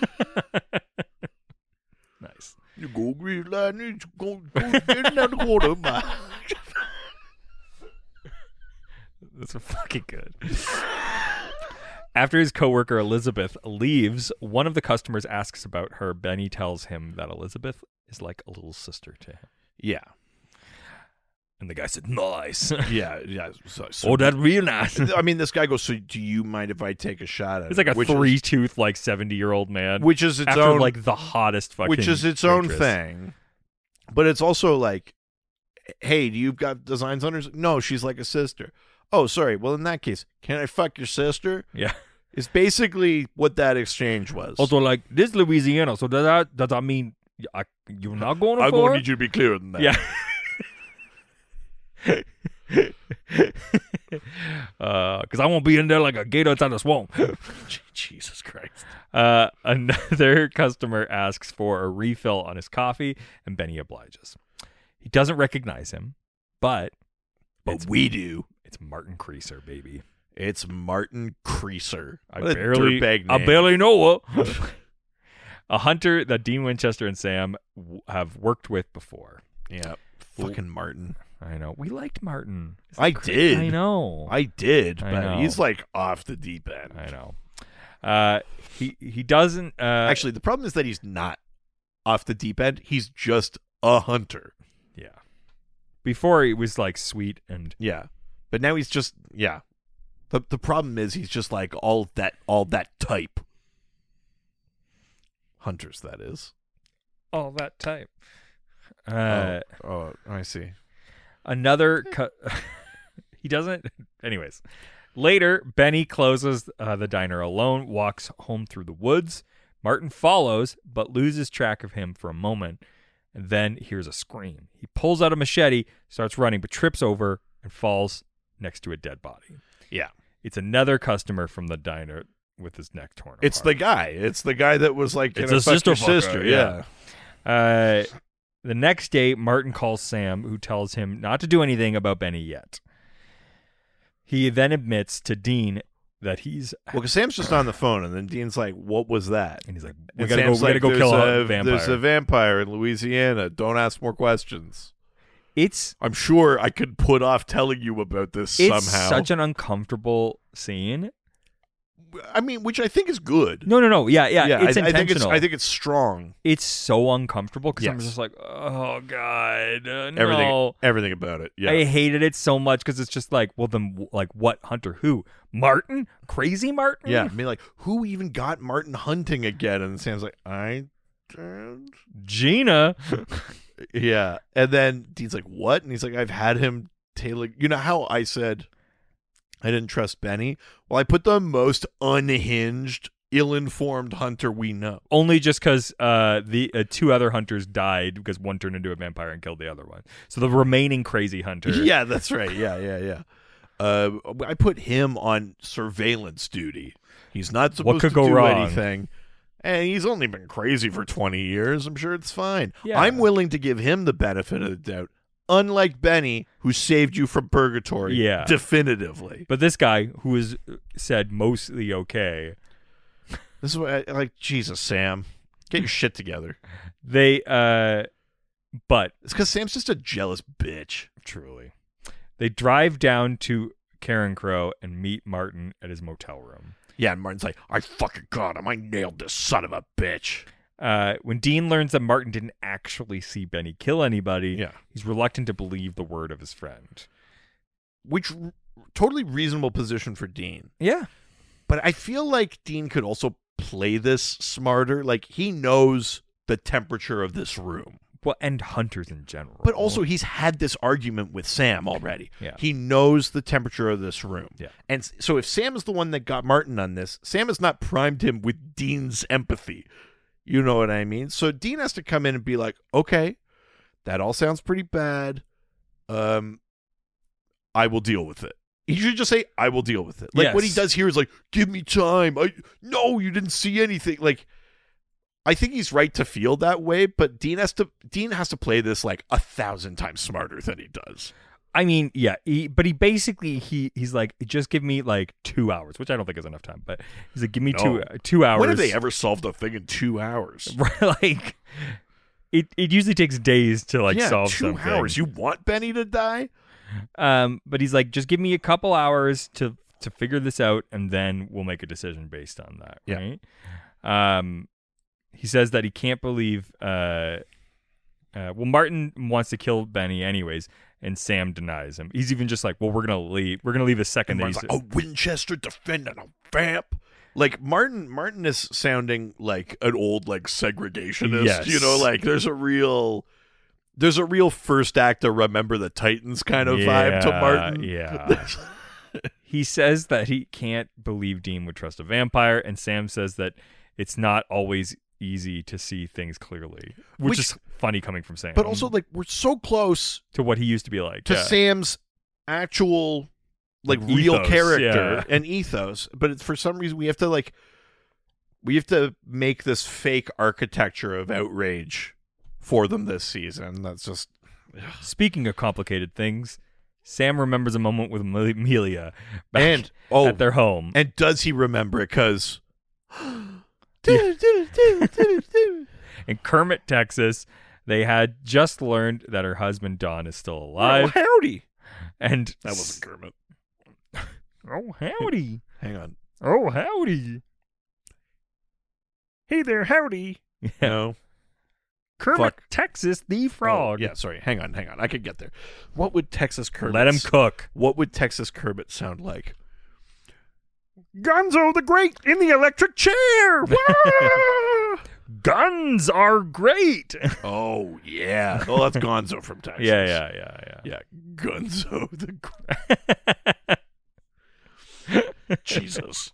nice. You go green lightning, you go go get down the quarter mile. That's fucking good. After his coworker Elizabeth leaves, one of the customers asks about her. Benny tells him that Elizabeth is like a little sister to him. Yeah. And the guy said, nice. Yeah, yeah. So, so Oh, that's real nice. I mean, this guy goes, so do you mind if I take a shot at He's like it? a Which is- three-tooth, like seventy-year-old man. Which is its after, own... like, the hottest fucking Which is its own waitress. thing. But it's also like, hey, do you got designs on her? No, she's like a sister. Oh, sorry. Well, in that case, can I fuck your sister? Yeah. It's basically what that exchange was. Also, like, this is Louisiana, so does that, does that mean I, you're not going to I'm for going to it? need you to be clearer than that. Yeah. Because uh, I won't be in there like a gator outside the swamp. Jesus Christ. Uh, another customer asks for a refill on his coffee, and Benny obliges. He doesn't recognize him, but But it's, we do. It's Martin Creaser, baby. It's Martin Creaser. I What a barely, dirtbag I name. barely know her. A hunter that Dean Winchester and Sam w- have worked with before. Yeah. Fucking Martin. I know. We liked Martin. I did. I know. I did, I but know. he's like off the deep end. I know. Uh, he he doesn't. Uh, Actually, the problem is that he's not off the deep end. He's just a hunter. Yeah. Before he was like sweet and Yeah. But now he's just yeah. The the problem is he's just like all that all that type. Hunters, that is. all that type. Uh, oh, oh, I see. Another cu- he doesn't. Anyways, later Benny closes uh, the diner alone, walks home through the woods. Martin follows, but loses track of him for a moment, and then hears a scream. He pulls out a machete, starts running, but trips over and falls next to a dead body. Yeah. It's another customer from the diner with his neck torn It's apart. the guy. It's the guy that was like, It's "Can I a fuck sister your fucker," sister. yeah. Yeah. Uh, the next day, Martin calls Sam, who tells him not to do anything about Benny yet. He then admits to Dean that he's Well, because Sam's just on the phone, and then Dean's like, "What was that?" and he's like, "We And gotta go. Sam's We gotta like, go "There's kill a, a vampire." There's a vampire in Louisiana. Don't ask more questions. it's I'm sure I could put off telling you about this it's somehow. such an uncomfortable scene. I mean, which I think is good. No, no, no. Yeah, yeah. yeah, it's I, I think it's intentional. I think it's strong. it's so uncomfortable because I'm Yes. just like, oh god, uh, Everything, no. everything about it. Yeah, I hated it so much because it's just like, well, then, like, what Hunter? Who? Martin? Crazy Martin? yeah. I mean, like, who even got Martin hunting again? And Sam's like, I don't. Gina. Yeah, and then Dean's like, what? And he's like, I've had him tailing. You know how I said I didn't trust Benny? Well, I put the most unhinged, ill-informed hunter we know. Only just because uh, the uh, two other hunters died because one turned into a vampire and killed the other one. So the remaining crazy hunter. Yeah, that's right. Yeah, yeah, yeah. Uh, I put him on surveillance duty. He's not supposed could to go do wrong? anything. And he's only been crazy for twenty years. I'm sure it's fine. Yeah. I'm willing to give him the benefit of the doubt. Unlike Benny, who saved you from purgatory. Yeah. Definitively. But this guy, who is said mostly okay, This is what I like. Jesus, Sam. Get your shit together. they, uh, but It's because Sam's just a jealous bitch. truly, they drive down to Karen Crow and meet Martin at his motel room. Yeah, and Martin's like, I fucking got him. I nailed this son of a bitch. Uh, when Dean learns that Martin didn't actually see Benny kill anybody, Yeah. he's reluctant to believe the word of his friend. Which, r- totally reasonable position for Dean. Yeah. But I feel like Dean could also play this smarter. Like, he knows the temperature of this room. Well, and hunters in general. But also, he's had this argument with Sam already. Yeah. He knows the temperature of this room. Yeah. And s- so if Sam is the one that got Martin on this, Sam has not primed him with Dean's empathy. You know what I mean? So Dean has to come in and be like, okay, that all sounds pretty bad. Um, I will deal with it. He should just say, I will deal with it. Like, what he Yes. does here is like, give me time. I No, you didn't see anything. Like, I think he's right to feel that way, but Dean has to Dean has to play this like a thousand times smarter than he does. I mean, yeah, he, but he basically he he's like, just give me like two hours, which I don't think is enough time. But he's like, give me two No. uh, two hours. When have they ever solved a thing in two hours? like, it it usually takes days to like yeah, solve two something. hours. You want Benny to die? Um, but he's like, just give me a couple hours to to figure this out, and then we'll make a decision based on that. Yeah. Right. Um, he says that he can't believe. Uh, uh, well, Martin wants to kill Benny anyways, and Sam denies him. He's even just like, "Well, we're gonna leave. We're gonna leave a second." And Martin's like, "Oh, Winchester defending a vamp." Like Martin, Martin is sounding like an old like segregationist. Yes. You know, like there's a real, there's a real first act of Remember the Titans kind of vibe to Martin. Yeah. He says that he can't believe Dean would trust a vampire, and Sam says that it's not always easy to see things clearly, which, Which- is funny coming from Sam. But also, like, we're so close to what he used to be like. to yeah. Sam's actual, like, Ethos, real character yeah. and ethos. But it's, for some reason, we have to, like, we have to make this fake architecture of outrage for them this season. That's just... Speaking of complicated things, Sam remembers a moment with Amelia back And, oh, at their home. and does he remember it? Because... In Kermit, Texas, they had just learned that her husband Don is still Oh, alive. howdy. And That wasn't Kermit. oh, howdy. Hang on. Oh, howdy. Hey there, howdy. No. Kermit, Fuck. Texas, the Oh, frog. yeah, sorry. Hang on, hang on. I could get there. What would Texas Kermit... Let him cook. What would Texas Kermit sound like? Gonzo the Great in the electric chair! Wah! Guns are great. Oh, yeah. Oh, that's Gonzo from Texas. yeah, yeah, yeah, yeah. Yeah, Gonzo the Great. Jesus.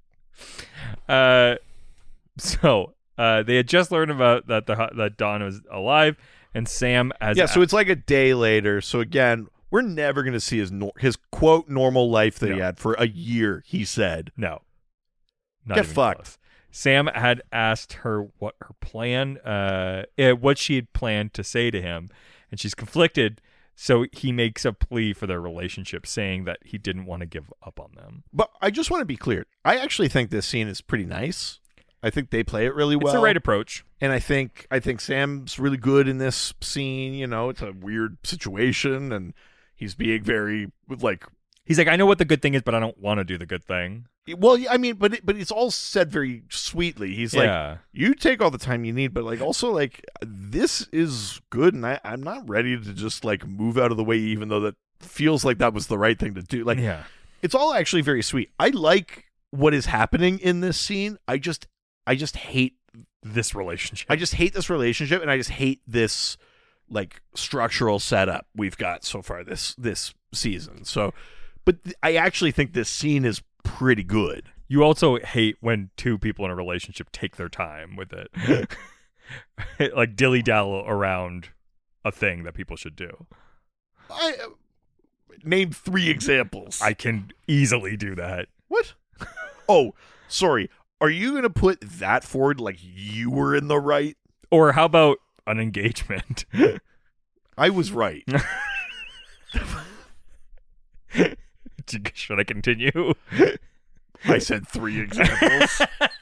Uh, so uh, they had just learned about that the that Don was alive, and Sam has Yeah, so it's like a day later. So again, we're never going to see his nor- his quote normal life that he No. had for a year, he said. no, not Get even fucked. close. Sam had asked her what her plan, uh, eh, what she had planned to say to him, and she's conflicted. So he makes a plea for their relationship, saying that he didn't want to give up on them. But I just want to be clear. I actually think this scene is pretty nice. I think they play it really well. It's the right approach. And I think I think Sam's really good in this scene. You know, it's a weird situation, and he's being very like. He's like, I know what the good thing is, but I don't want to do the good thing. Well, I mean, but it, but it's all said very sweetly. He's Yeah. like, you take all the time you need, but like also like this is good, and I I'm not ready to just like move out of the way, even though that feels like that was the right thing to do. Like, Yeah. it's all actually very sweet. I like what is happening in this scene. I just I just hate This relationship. I just hate this relationship, and I just hate this like structural setup we've got so far this this season. So, but th- I actually think this scene is pretty good. You also hate when two people in a relationship take their time with it. Like dilly-dally around a thing that people should do. I uh, name three examples. I can easily do that. what? Oh, sorry. Are you going to put that forward like you were in the right? Or how about an engagement? I was right. Should I continue? I said three examples.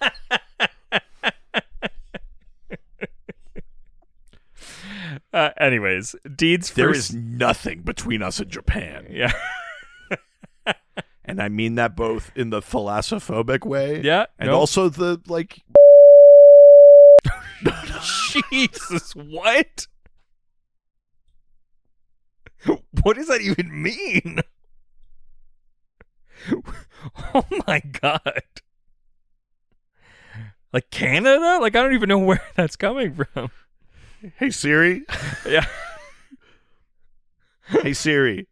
Uh, anyways, Dean's There first... is nothing between us and Japan. Yeah. And I mean that both in the thalassophobic way. Yeah, And no. also the like Jesus, what? What does that even mean? Oh my god. Like Canada? Like I don't even know where that's coming from. Hey Siri. Yeah. Hey Siri.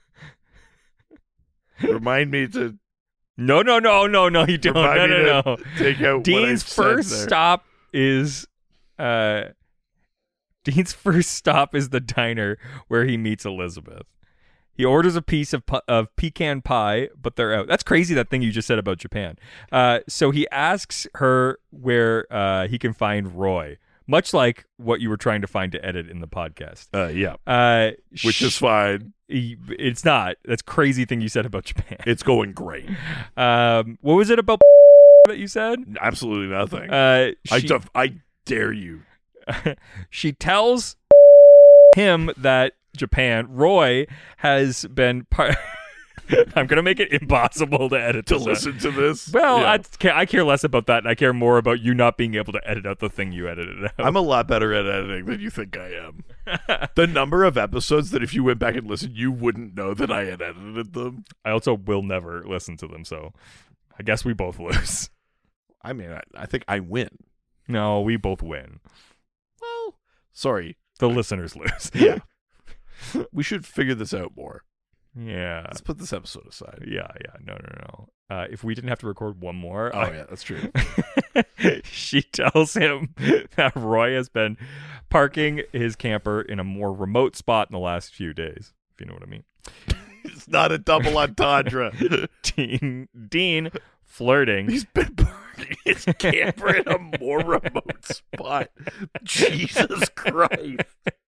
Remind me to No, no, no, no, no, you don't. Remind No, me no, to no. take out what Dean's I said first there. stop is uh Dean's first stop is the diner where he meets Elizabeth. He orders a piece of pu- of pecan pie, but they're out. That's crazy, that thing you just said about Japan. Uh, so he asks her where uh, he can find Roy, much like what you were trying to find to edit in the podcast. Uh yeah. Uh, Which sh- is fine. he- It's not. That's crazy thing you said about Japan. It's going great. Um, what was it about that you said? Absolutely nothing. Uh, I she- def- I dare you. she tells him that Japan, Roy, has been part. I'm gonna make it impossible to edit to this listen out. to this. Well, Yeah. I, ca- I care less about that. And I care more about you not being able to edit out the thing you edited out. I'm a lot better at editing than you think I am. The number of episodes that if you went back and listened, you wouldn't know that I had edited them. I also will never listen to them, so I guess we both lose. I mean, I, I think I win. No, we both win. Well, sorry. The listeners lose. Yeah. We should figure this out more. Yeah. Let's put this episode aside. Yeah, yeah. No, no, no. Uh, if we didn't have to record one more. Oh, I- yeah, that's true. She tells him that Roy has been parking his camper in a more remote spot in the last few days, if you know what I mean. It's not a double entendre. Dean, Dean flirting. He's been parking his camper in a more remote spot. Jesus Christ.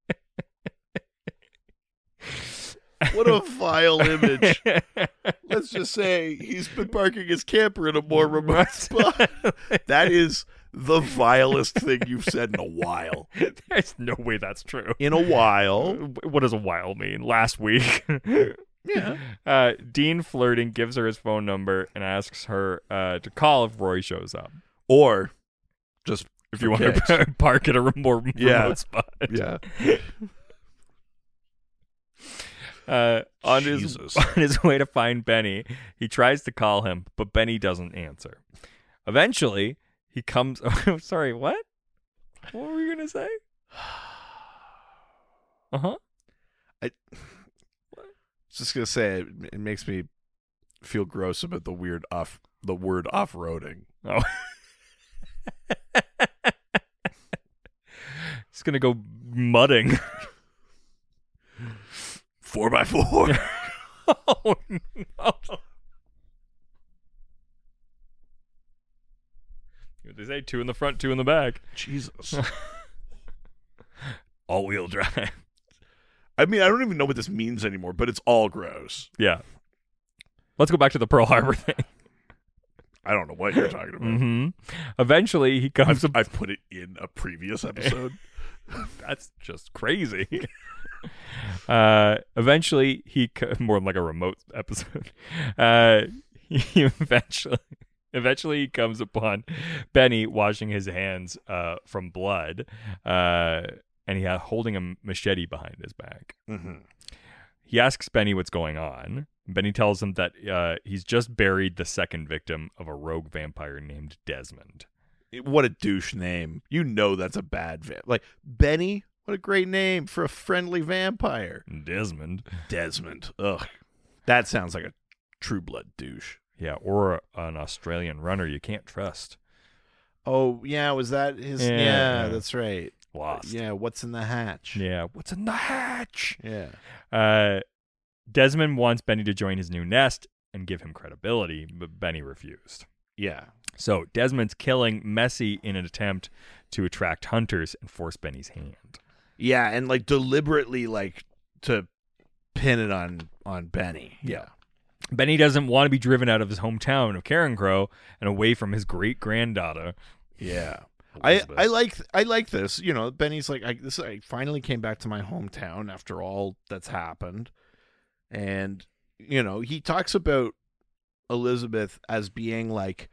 What a vile image. Let's just say he's been parking his camper in a more remote spot. That is the vilest thing you've said in a while. There's no way that's true. In a while. What does a while mean? Last week. Yeah. Uh, Dean flirting gives her his phone number and asks her uh, to call if Roy shows up. Or just if you want to park at a more remote yeah. spot. Yeah. Uh, on his on his way to find Benny, he tries to call him, but Benny doesn't answer. Eventually, he comes. Oh, sorry, what? What were you gonna say? Uh huh. I was just gonna say it, it makes me feel gross about the weird off the word off-roading. Oh. He's gonna go mudding. Four by four. Oh no! What they say? Two in the front, two in the back. Jesus. All-wheel drive. I mean, I don't even know what this means anymore, but it's all gross. Yeah. Let's go back to the Pearl Harbor thing. I don't know what you're talking about. Mm-hmm. Eventually, he comes. I've, to... I've put it in a previous episode. That's just crazy. uh, eventually, he co- more like a remote episode. Uh, he eventually, eventually, he comes upon Benny washing his hands uh, from blood, uh, and he had holding a machete behind his back. Mm-hmm. He asks Benny what's going on. Benny tells him that uh, he's just buried the second victim of a rogue vampire named Desmond. What a douche name. You know that's a bad va- like Benny. What a great name for a friendly vampire. Desmond. Desmond. Ugh. That sounds like a true blood douche. Yeah, or a, an Australian runner you can't trust. Oh, yeah, was that his? Yeah, Yeah, yeah. that's right. Lost. Yeah, what's in the hatch? Yeah, what's in the hatch? Yeah. Uh, Desmond wants Benny to join his new nest and give him credibility, but Benny refused. Yeah. So Desmond's killing Messi in an attempt to attract hunters and force Benny's hand. Yeah, and like deliberately like to pin it on on Benny. Yeah. Benny doesn't want to be driven out of his hometown of Carencrow and away from his great granddaughter. Yeah. I, I like I like this. You know, Benny's like I this I finally came back to my hometown after all that's happened. And you know, he talks about Elizabeth as being like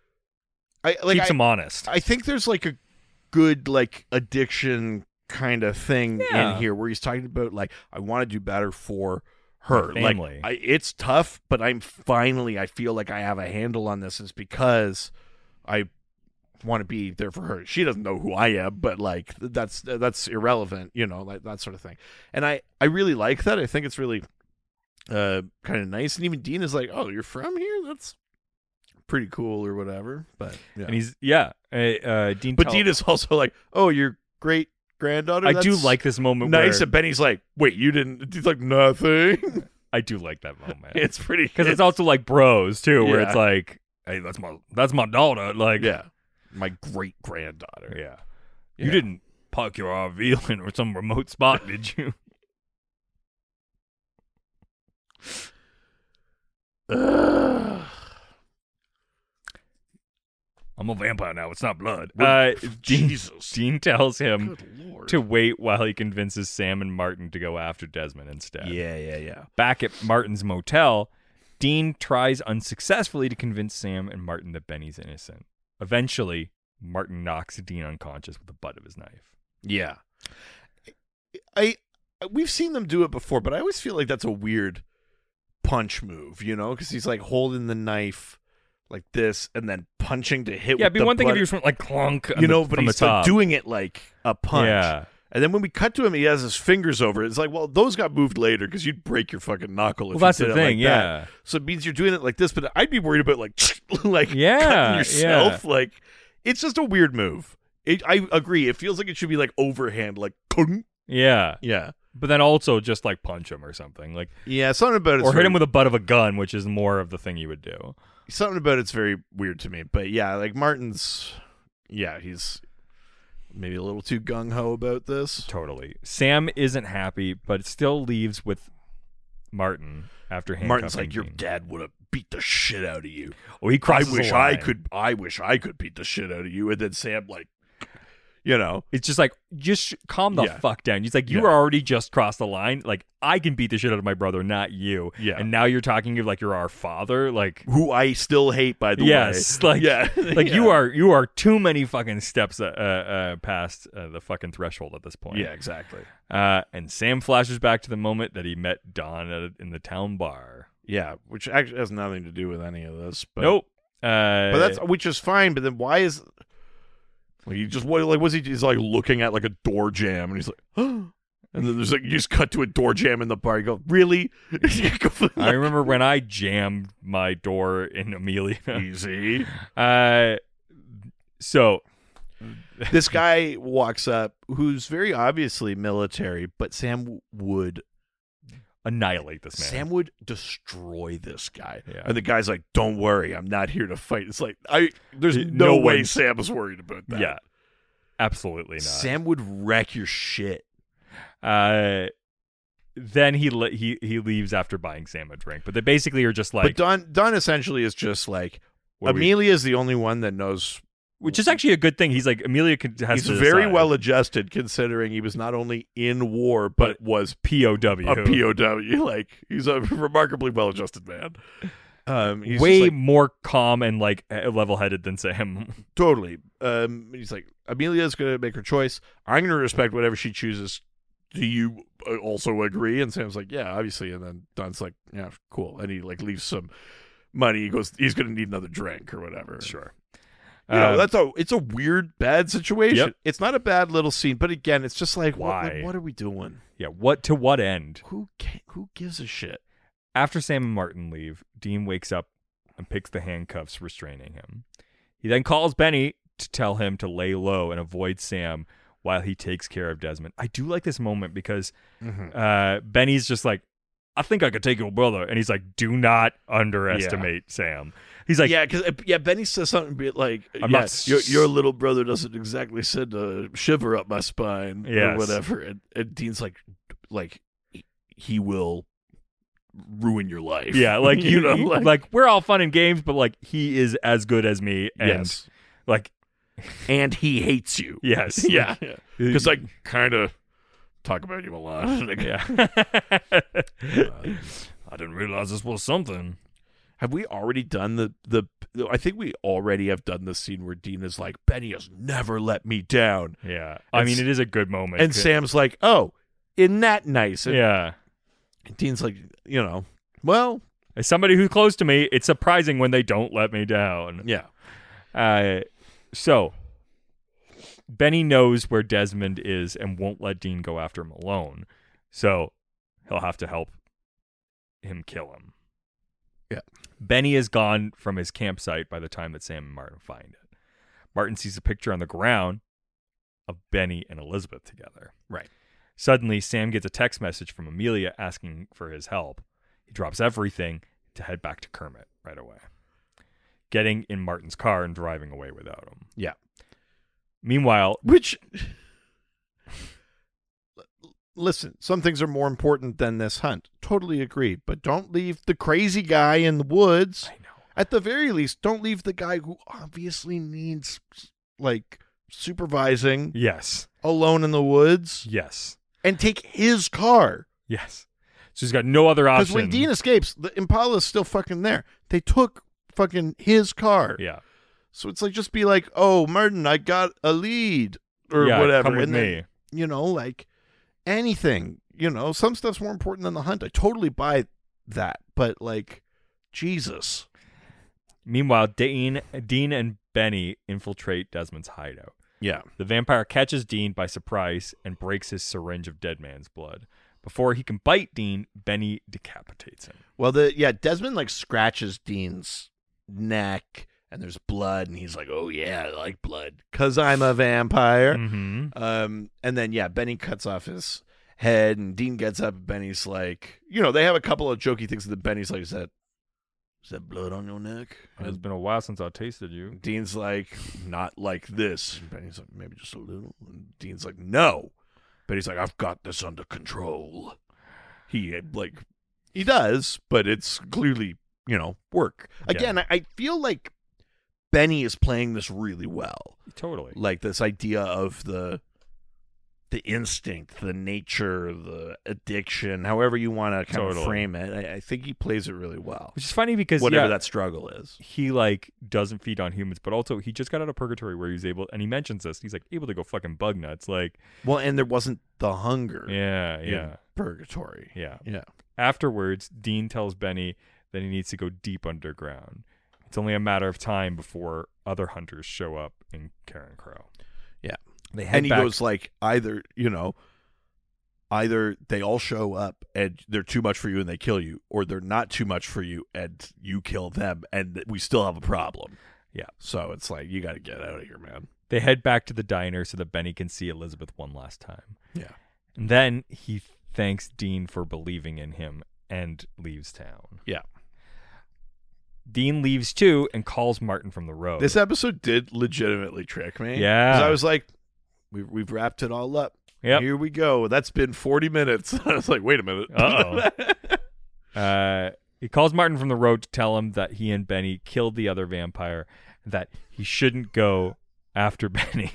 I like Keeps I, him honest. I think there's like a good like addiction kind of thing Yeah. in here where he's talking about like I want to do better for her. My family. Like I, it's tough, but I'm finally I feel like I have a handle on this. Is because I want to be there for her. She doesn't know who I am, but like that's that's irrelevant, you know, like that sort of thing. And I I really like that. I think it's really uh kind of nice. And even Dean is like, "Oh, you're from here? That's pretty cool," or whatever. But yeah. And he's yeah, uh, uh, Dean. But tell- Dean is also like, "Oh, your great granddaughter." I do That's like this moment. nice. where- And Benny's like, "Wait, you didn't?" He's like, "Nothing." I do like that moment. It's pretty because it's also like bros too, where Yeah. it's like, hey, that's my that's my daughter. Like, yeah, my great granddaughter. yeah. Yeah. You didn't park your R V in or some remote spot, did you? Ugh. I'm a vampire now. It's not blood. Uh, Dean, Jesus. Dean tells him Good Lord. to wait while he convinces Sam and Martin to go after Desmond instead. Yeah, yeah, yeah. Back at Martin's motel, Dean tries unsuccessfully to convince Sam and Martin that Benny's innocent. Eventually, Martin knocks Dean unconscious with the butt of his knife. Yeah. I we've seen them do it before, but I always feel like that's a weird punch move, you know, because he's like holding the knife like this and then punching to hit. Yeah, with it'd be the one thing butt. if you just went like clunk, you know, the, but from he's the top. like doing it like a punch. Yeah. And then when we cut to him, he has his fingers over it. It's like, well, those got moved later because you'd break your fucking knuckle if Well, that's you did the it thing, like yeah. that. So it means you're doing it like this, but I'd be worried about like, like Yeah, cutting yourself. yeah. Like, it's just a weird move. It, I agree. It feels like it should be like overhand, like, Yeah. yeah. But then also just like punch him or something. Like, Yeah, something about it. or hit him with the butt of a gun, which is more of the thing you would do. Something about it's very weird to me. But yeah, like Martin's, yeah, he's maybe a little too gung-ho about this. Totally. Sam isn't happy, but still leaves with Martin after handcuffing Martin's like, your Dean. dad would have beat the shit out of you. Oh, he I crosses wish the I line. could. I wish I could beat the shit out of you. And then Sam, like, you know, It's just like, just sh- calm the Yeah. fuck down. He's like, you Yeah. already just crossed the line. Like, I can beat the shit out of my brother, not you. Yeah. And now you're talking like you're our father. Like, who I still hate, by the yes, way. like, yeah, like Yeah. you are, you are too many fucking steps uh, uh, past uh, the fucking threshold at this point. Yeah, exactly. Uh, and Sam flashes back to the moment that he met Don at, in the town bar. Yeah, which actually has nothing to do with any of this. But, nope. Uh, But that's which is fine. But then why is like he just what like was he? He's like looking at like a door jam, and he's like, and then there's like you just cut to a door jam in the bar. You go, really? I remember when I jammed my door in Amelia. Easy. Uh, so This guy walks up, who's very obviously military, but Sam would annihilate this man. Sam would destroy this guy. Yeah. And the guy's like, "Don't worry, I'm not here to fight." It's like I there's No no, way one's- Sam is worried about that. Yeah, absolutely not. Sam would wreck your shit. Uh, then he le- he he leaves after buying Sam a drink, but they basically are just like, but Don Don essentially is just like What do we- Amelia is the only one that knows. which is actually a good thing. He's like Amelia can, has He's to very decide. well adjusted considering he was not only in war but, But was P O W, a P O W. Like he's a remarkably well adjusted man. Um, he's way just like, more calm and like level headed than Sam. totally. Um, he's like, Amelia's going to make her choice. I'm going to respect whatever she chooses. Do you uh, also agree? And Sam's like, yeah, obviously. And then Don's like, yeah, cool. And he like leaves some money. He goes, he's going to need another drink or whatever. Sure. You know, Um, that's a it's a weird bad situation. Yep. It's not a bad little scene, but again, it's just like, what, Why? like, what are we doing? Yeah. What to what end? Who ca- who gives a shit? After Sam and Martin leave, Dean wakes up and picks the handcuffs restraining him. He then calls Benny to tell him to lay low and avoid Sam while he takes care of Desmond. I do like this moment because uh, Benny's just like, I think I could take your brother. And he's like, do not underestimate Sam. He's like, yeah, because yeah, Benny says something a bit like, I'm yeah, not s- your, your little brother doesn't exactly send a shiver up my spine Yes. or whatever. And, and Dean's like, like he- he will ruin your life. yeah, like you, know, you- like, like, we're all fun and games, but like he is as good as me. And yes, like, and he hates you. yes. Yeah, Like, because I kind of talk about you a lot. yeah. I didn't realize this was something. Have we already done the the? I think we already have done the scene where Dean is like, Benny has never let me down, Yeah. I And mean, s- it is a good moment. and Sam's like, oh, isn't that nice? And yeah. Dean's like, you know, well, As somebody who's close to me, it's surprising when they don't let me down. yeah, Uh, so, Benny knows where Desmond is and won't let Dean go after him alone. So, he'll have to help him kill him. Yeah. Benny is gone from his campsite by the time that Sam and Martin find it. Martin sees a picture on the ground of Benny and Elizabeth together. right. Suddenly, Sam gets a text message from Amelia asking for his help. He drops everything to head back to Kermit right away, getting in Martin's car and driving away without him. Yeah. Meanwhile, Which, listen, some things are more important than this hunt. Totally agree, but don't leave the crazy guy in the woods. I know. At the very least, don't leave the guy who obviously needs like supervising Yes. alone in the woods, Yes. and take his car. Yes. So he's got no other option. Because when Dean escapes, the Impala's still fucking there. They took fucking his car. Yeah. So it's like, just be like, oh, Martin, I got a lead or yeah, whatever. come with and me. then, you know, like anything, you know, some stuff's more important than the hunt. I totally buy that. But like, Jesus. Meanwhile, Dean, Dean and Benny infiltrate Desmond's hideout. Yeah. The vampire catches Dean by surprise and breaks his syringe of dead man's blood. Before he can bite Dean, Benny decapitates him. Well, the yeah, Desmond like scratches Dean's neck and there's blood and he's like, oh yeah, I like blood because I'm a vampire. Mm-hmm. Um, and then yeah, Benny cuts off his head and Dean gets up and Benny's like, you know, they have a couple of jokey things that Benny's like, is that is that blood on your neck? It's been a while since I tasted you. Dean's like, not like this. And Benny's like, maybe just a little. And Dean's like, no. Benny's like, I've got this under control. He like, he does, but it's clearly, you know, work. Again, Yeah. I, I feel like Benny is playing this really well. Totally. Like this idea of the the instinct, the nature, the addiction, however you want to kind Totally. of frame it. I, I think he plays it really well. Which is funny because Whatever yeah, that struggle is. he like doesn't feed on humans, but also he just got out of purgatory where he was able, and he mentions this, he's like able to go fucking bug nuts. Like, Well, and there wasn't the hunger yeah, in yeah, purgatory. yeah. Yeah. Afterwards, Dean tells Benny that he needs to go deep underground. It's only a matter of time before other hunters show up in Karen Crow. Yeah. They head And he back. goes like, either, you know, either they all show up and they're too much for you and they kill you, or they're not too much for you and you kill them and we still have a problem. Yeah. So it's like, you got to get out of here, man. They head back to the diner so that Benny can see Elizabeth one last time. Yeah. And then he thanks Dean for believing in him and leaves town. Yeah. Dean leaves too and calls Martin from the road. This episode did legitimately trick me. Yeah. 'Cause I was like, we've, we've wrapped it all up. Yep. Here we go. That's been forty minutes. I was like, wait a minute. Uh-oh. uh, he calls Martin from the road to tell him that he and Benny killed the other vampire and that he shouldn't go after Benny.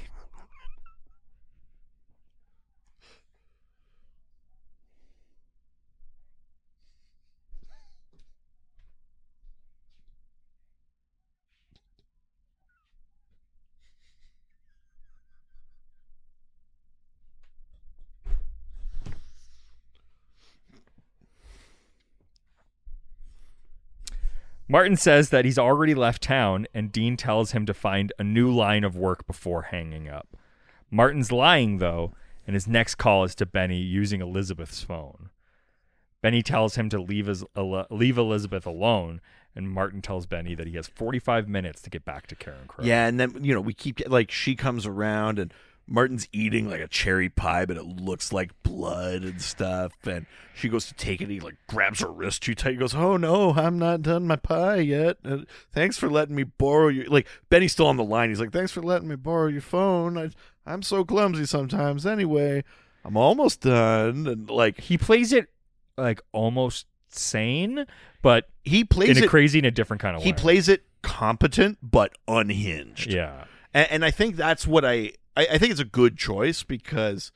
Martin says that he's already left town, and Dean tells him to find a new line of work before hanging up. Martin's lying, though, and his next call is to Benny using Elizabeth's phone. Benny tells him to leave, his, leave Elizabeth alone, and Martin tells Benny that he has forty-five minutes to get back to Karen Crow. Yeah, and then, you know, we keep, like, she comes around and Martin's eating like a cherry pie, but it looks like blood and stuff. And she goes to take it. He like grabs her wrist too tight. He goes, "Oh no, I'm not done my pie yet. Uh, thanks for letting me borrow your." Like Benny's still on the line. He's like, "Thanks for letting me borrow your phone. I, I'm so clumsy sometimes. Anyway, I'm almost done." And like he plays it like almost sane, but he plays in a it crazy in a different kind of he way. He plays it competent but unhinged. Yeah, and, and I think that's what I. I think it's a good choice because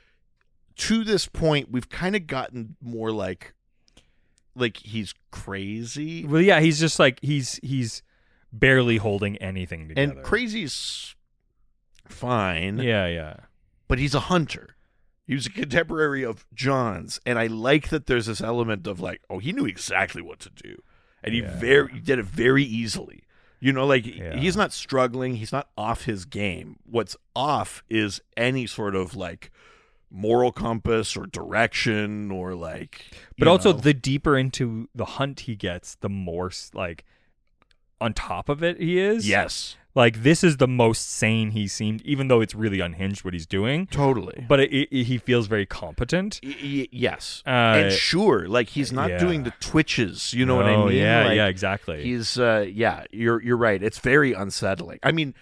to this point we've kind of gotten more like like he's crazy. Well, yeah, he's just like he's he's barely holding anything together. And crazy's fine. Yeah, yeah. But he's a hunter. He was a contemporary of John's, and I like that there's this element of like, oh, he knew exactly what to do. And he Yeah. very he did it very easily. You know, like Yeah. he's not struggling. He's not off his game. What's off is any sort of like moral compass or direction or like. But you also, know. the deeper into the hunt he gets, the more like on top of it he is. Yes, like this is the most sane he seemed, even though it's really unhinged what he's doing. totally. But it, it, he feels very competent. Y- y- yes, Uh, and sure, like he's not yeah. doing the twitches. You know what I Oh, mean? yeah, Like, yeah, exactly. He's, uh, yeah, you're you're right. It's very unsettling. I mean,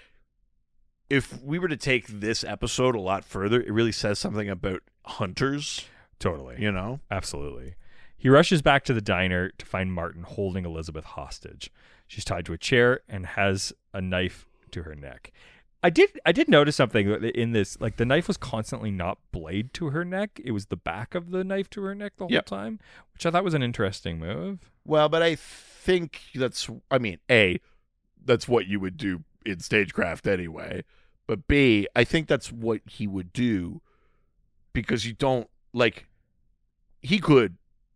if we were to take this episode a lot further, it really says something about hunters. Totally. You know? Absolutely. He rushes back to the diner to find Martin holding Elizabeth hostage. She's tied to a chair and has a knife to her neck. I did I did notice something in this. Like, the knife was constantly not blade to her neck. It was the back of the knife to her neck the whole Yep. time, which I thought was an interesting move. Well, but I think that's, I mean, A, that's what you would do in stagecraft anyway. But B, I think that's what he would do because you don't, like, he could,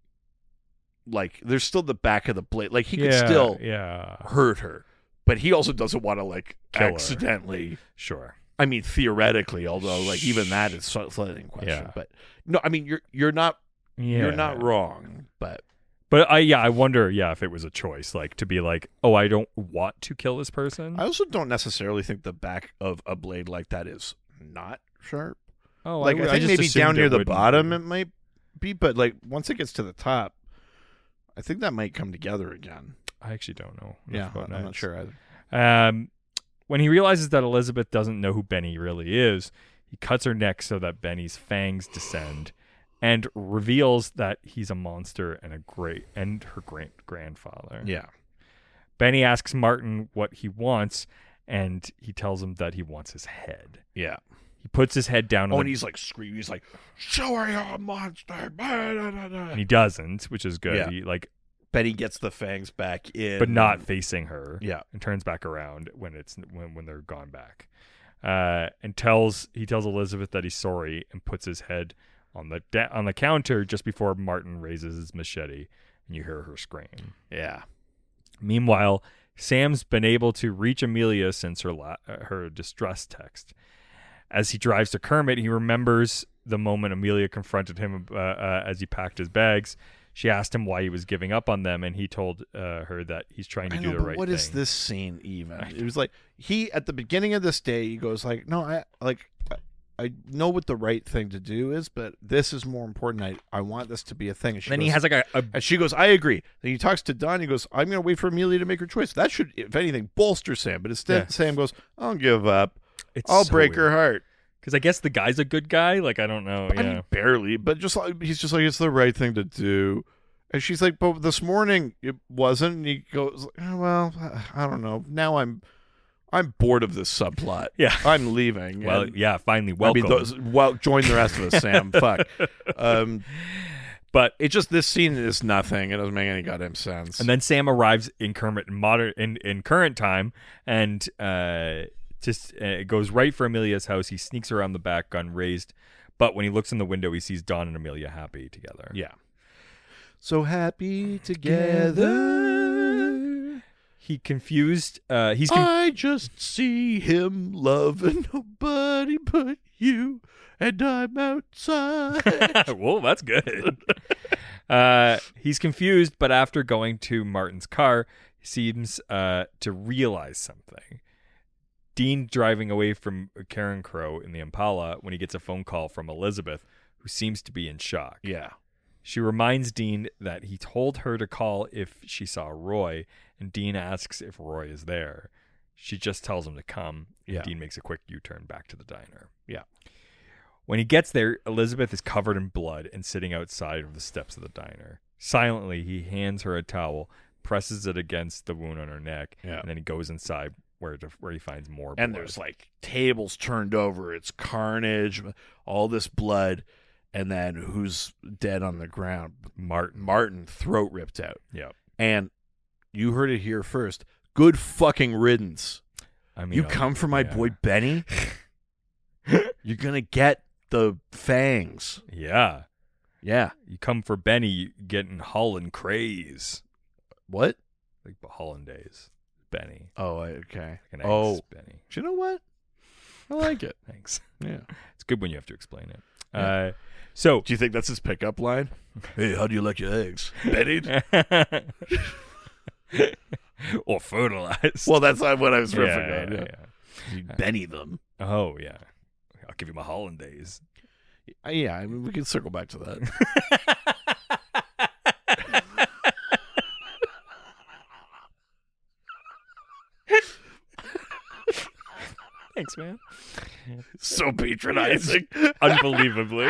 like, there's still the back of the blade. Like, he could Yeah, still yeah. hurt her. But he also doesn't want to, like, Kill her. accidentally. Sure. I mean, theoretically, although, like, even that is slightly in question. Yeah. But, no, I mean, you're you're not Yeah. you're not wrong, but... But I yeah, I wonder, yeah, if it was a choice, like to be like, oh, I don't want to kill this person. I also don't necessarily think the back of a blade like that is not sharp. oh, Like, I, would- think just maybe assumed down near it the wouldn't bottom be. it might be, but like once it gets to the top, I think that might come together again. I actually don't know. enough Yeah, about I'm not knives. sure either. Um, when he realizes that Elizabeth doesn't know who Benny really is, he cuts her neck so that Benny's fangs descend, and reveals that he's a monster and a great and her great grandfather. Yeah. Benny asks Martin what he wants, and he tells him that he wants his head. Yeah. He puts his head down, Oh, on and the, he's like screaming. He's like, "Show her you're a monster!" and he doesn't, which is good. Yeah. He like, Benny gets the fangs back in, but not facing her. Yeah. and turns back around when it's when when they're gone back, uh, and tells he tells Elizabeth that he's sorry and puts his head on the da- on the counter just before Martin raises his machete, and you hear her scream. Yeah. Meanwhile, Sam's been able to reach Amelia since her la- uh, her distress text. As he drives to Kermit, he remembers the moment Amelia confronted him uh, uh, as he packed his bags. She asked him why he was giving up on them, and he told uh, her that he's trying to I do know, the but right what thing. is this scene even? It was like he at the beginning of this day he goes like, "No, I like I, I know what the right thing to do is, but this is more important. I I want this to be a thing." And she Then goes, he has like a, a and she goes, "I agree." Then he talks to Don. He goes, "I'm going to wait for Amelia to make her choice." That should, if anything, bolster Sam. But instead, Yeah. Sam goes, "I'll give up. it's I'll so break her weird. heart." Because I guess the guy's a good guy. Like, I don't know. I Yeah. mean, barely, but just like he's just like it's the right thing to do. And she's like, "But this morning it wasn't." And he goes, oh, "Well, I don't know. Now I'm, I'm bored of this subplot. Yeah. I'm leaving." well, And, yeah, finally, I welcome. mean, those, well, join the rest of us, Sam. Fuck. Um, but it just this scene is nothing. It doesn't make any goddamn sense. And then Sam arrives in Kermit in modern in, in current time, and uh, just uh, goes right for Amelia's house. He sneaks around the back, gun raised, but when he looks in the window, he sees Don and Amelia happy together. yeah, so happy together. He confused. Uh, he's conf- I just see him loving nobody but you, and I'm outside. Whoa, that's good. uh, he's confused, but after going to Martin's car, he seems uh, to realize something. Dean driving away from Karen Crow in the Impala when he gets a phone call from Elizabeth, who seems to be in shock. Yeah. She reminds Dean that he told her to call if she saw Roy, and Dean asks if Roy is there. She just tells him to come, and Yeah. Dean makes a quick U-turn back to the diner. Yeah. When he gets there, Elizabeth is covered in blood and sitting outside of the steps of the diner. Silently, he hands her a towel, presses it against the wound on her neck, Yeah. and then he goes inside where to, where he finds more blood. And there's like tables turned over. It's carnage, all this blood. And then who's dead on the ground? Martin. Martin, throat ripped out. Yeah. And you heard it here first. Good fucking riddance. I mean, You uh, come for my yeah. boy Benny, you're going to get the fangs. Yeah. Yeah. You come for Benny, you getting Holland craze. What? Like Hollandaise. Benny. Oh, okay. Like an eggs Oh. Benny. Do you know what? I like it. Thanks. Yeah. It's good when you have to explain it. Yeah. Uh, so, Do you think that's his pickup line? Hey, how do you like your eggs? Bennied? or fertilized. Well, that's not what I was yeah, riffing yeah, on. yeah, Yeah. yeah. You Benny them. Oh, yeah. I'll give you my Hollandaise. Uh, Yeah, I mean, we can circle back to that. Thanks, man. So patronizing. Unbelievably.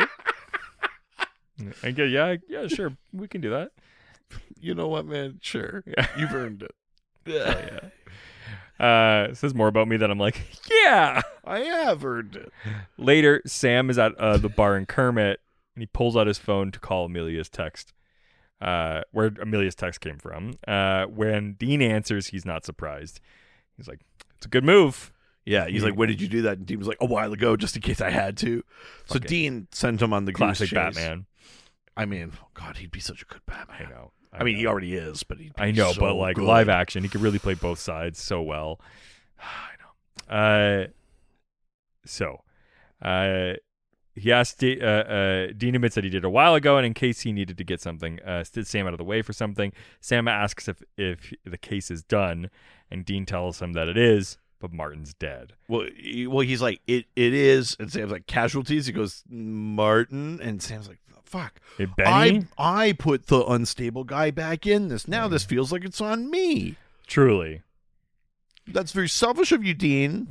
I get, yeah, yeah, sure. We can do that. You know what, man? Sure. Yeah. You've earned it. Oh, yeah. Uh, says more about me than I'm like, yeah, I have earned it. Later, Sam is at uh, the bar in Kermit, and he pulls out his phone to call Amelia's text, uh, where Amelia's text came from. Uh, when Dean answers, he's not surprised. He's like, it's a good move. Yeah, he's He- like, when did you do that? And Dean was like, a while ago, just in case I had to. So Fuck it. Dean sent him on the Classic goose chase. Batman. I mean, oh God, he'd be such a good Batman. I know. I, mean, he already is, but he'd be I know, so but like good. live action, he could really play both sides so well. I know. Uh, so, uh, he asked, D- uh, uh, Dean admits that he did a while ago, and in case he needed to get something, uh, stood Sam out of the way for something. Sam asks if, if the case is done, and Dean tells him that it is, but Martin's dead. Well, he, well, he's like, it, it is, and Sam's like, casualties. He goes, Martin, and Sam's like, fuck. Hey, Benny? I I put the unstable guy back in this. Now this feels like it's on me. Truly. That's very selfish of you, Dean,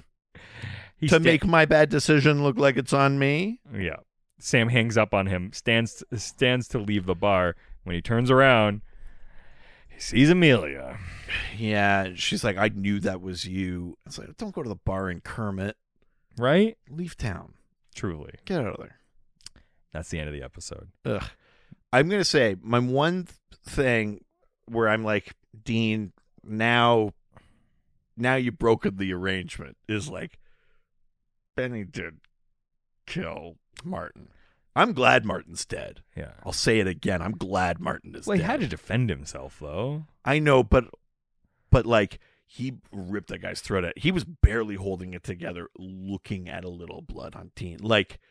He to sta- make my bad decision look like it's on me. Yeah. Sam hangs up on him, stands stands to leave the bar. When he turns around, he sees Amelia. Yeah, she's like, I knew that was you. It's like, don't go to the bar in Kermit. Right? Leave town. Truly. Get out of there. That's the end of the episode. Ugh. I'm going to say my one th- thing where I'm like, Dean, now, now you've broken the arrangement is like, Benny did kill Martin. I'm glad Martin's dead. Yeah. I'll say it again. I'm glad Martin is Well, he dead. had to defend himself, though. I know, but, but like, he ripped that guy's throat out. He was barely holding it together, looking at a little blood on Dean. Like,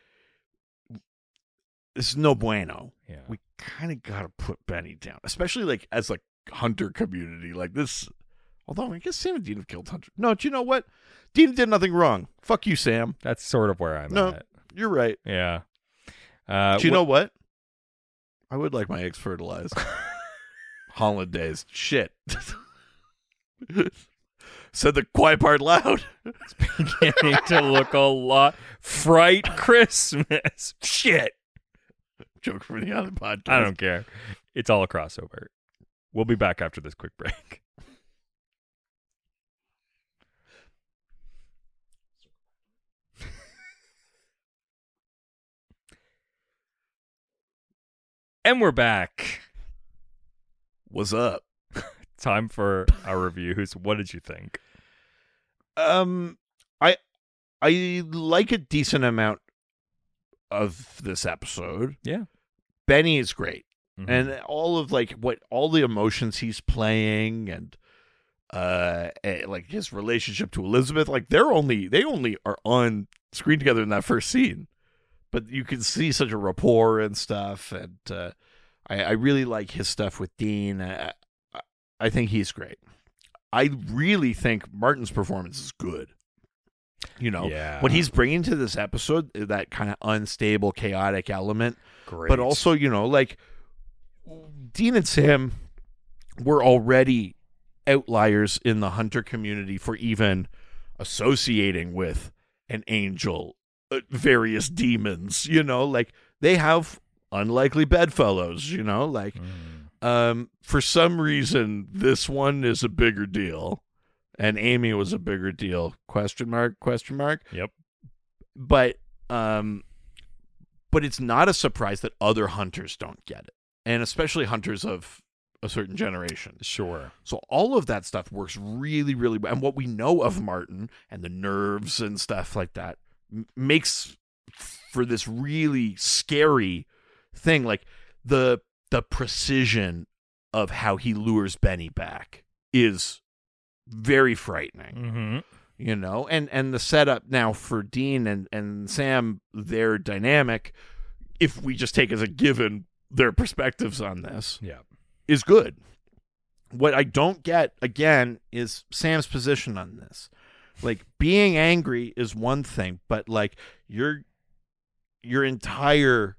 this is no bueno. Yeah. We kind of got to put Benny down, especially like as like Hunter community. Like this, although I guess Sam and Dean have killed Hunter. No, do you know what? Dean did nothing wrong. Fuck you, Sam. That's sort of where I'm No, at. you're right. Yeah. Uh, do you wh- know what? I would like my eggs fertilized. Hollandaise. Shit. Said the quiet part loud. It's beginning to look a lot Fright Christmas. Shit. Joke for the other podcast. I don't care. It's all a crossover. We'll be back after this quick break. And we're back. What's up? Time for our reviews. What did you think? Um, I I like a decent amount of this episode. Yeah. Benny is great. Mhm. And all of like what all the emotions he's playing and uh eh, like his relationship to Elizabeth, like they're only they only are on screen together in that first scene. But you can see such a rapport and stuff, and uh I, I really like his stuff with Dean. I, I, I think he's great. I really think Martin's performance is good. You know, Yeah. what he's bringing to this episode, that kind of unstable, chaotic element. Great. But also, you know, like Dean and Sam were already outliers in the Hunter community for even associating with an angel, uh, various demons, you know, like they have unlikely bedfellows, you know, like Mm. um, for some reason, this one is a bigger deal, and Amy was a bigger deal. Question mark? Question mark? Yep. But um, but it's not a surprise that other hunters don't get it, and especially hunters of a certain generation. Sure. So all of that stuff works really, really well. And what we know of Martin and the nerves and stuff like that m- makes for this really scary thing, like the the precision of how he lures Benny back is very frightening. Mm-hmm. You know, and and the setup now for Dean and and Sam, their dynamic, if we just take as a given their perspectives on this, Yeah. is good. What I don't get, again, is Sam's position on this. Like, being angry is one thing, but like your your entire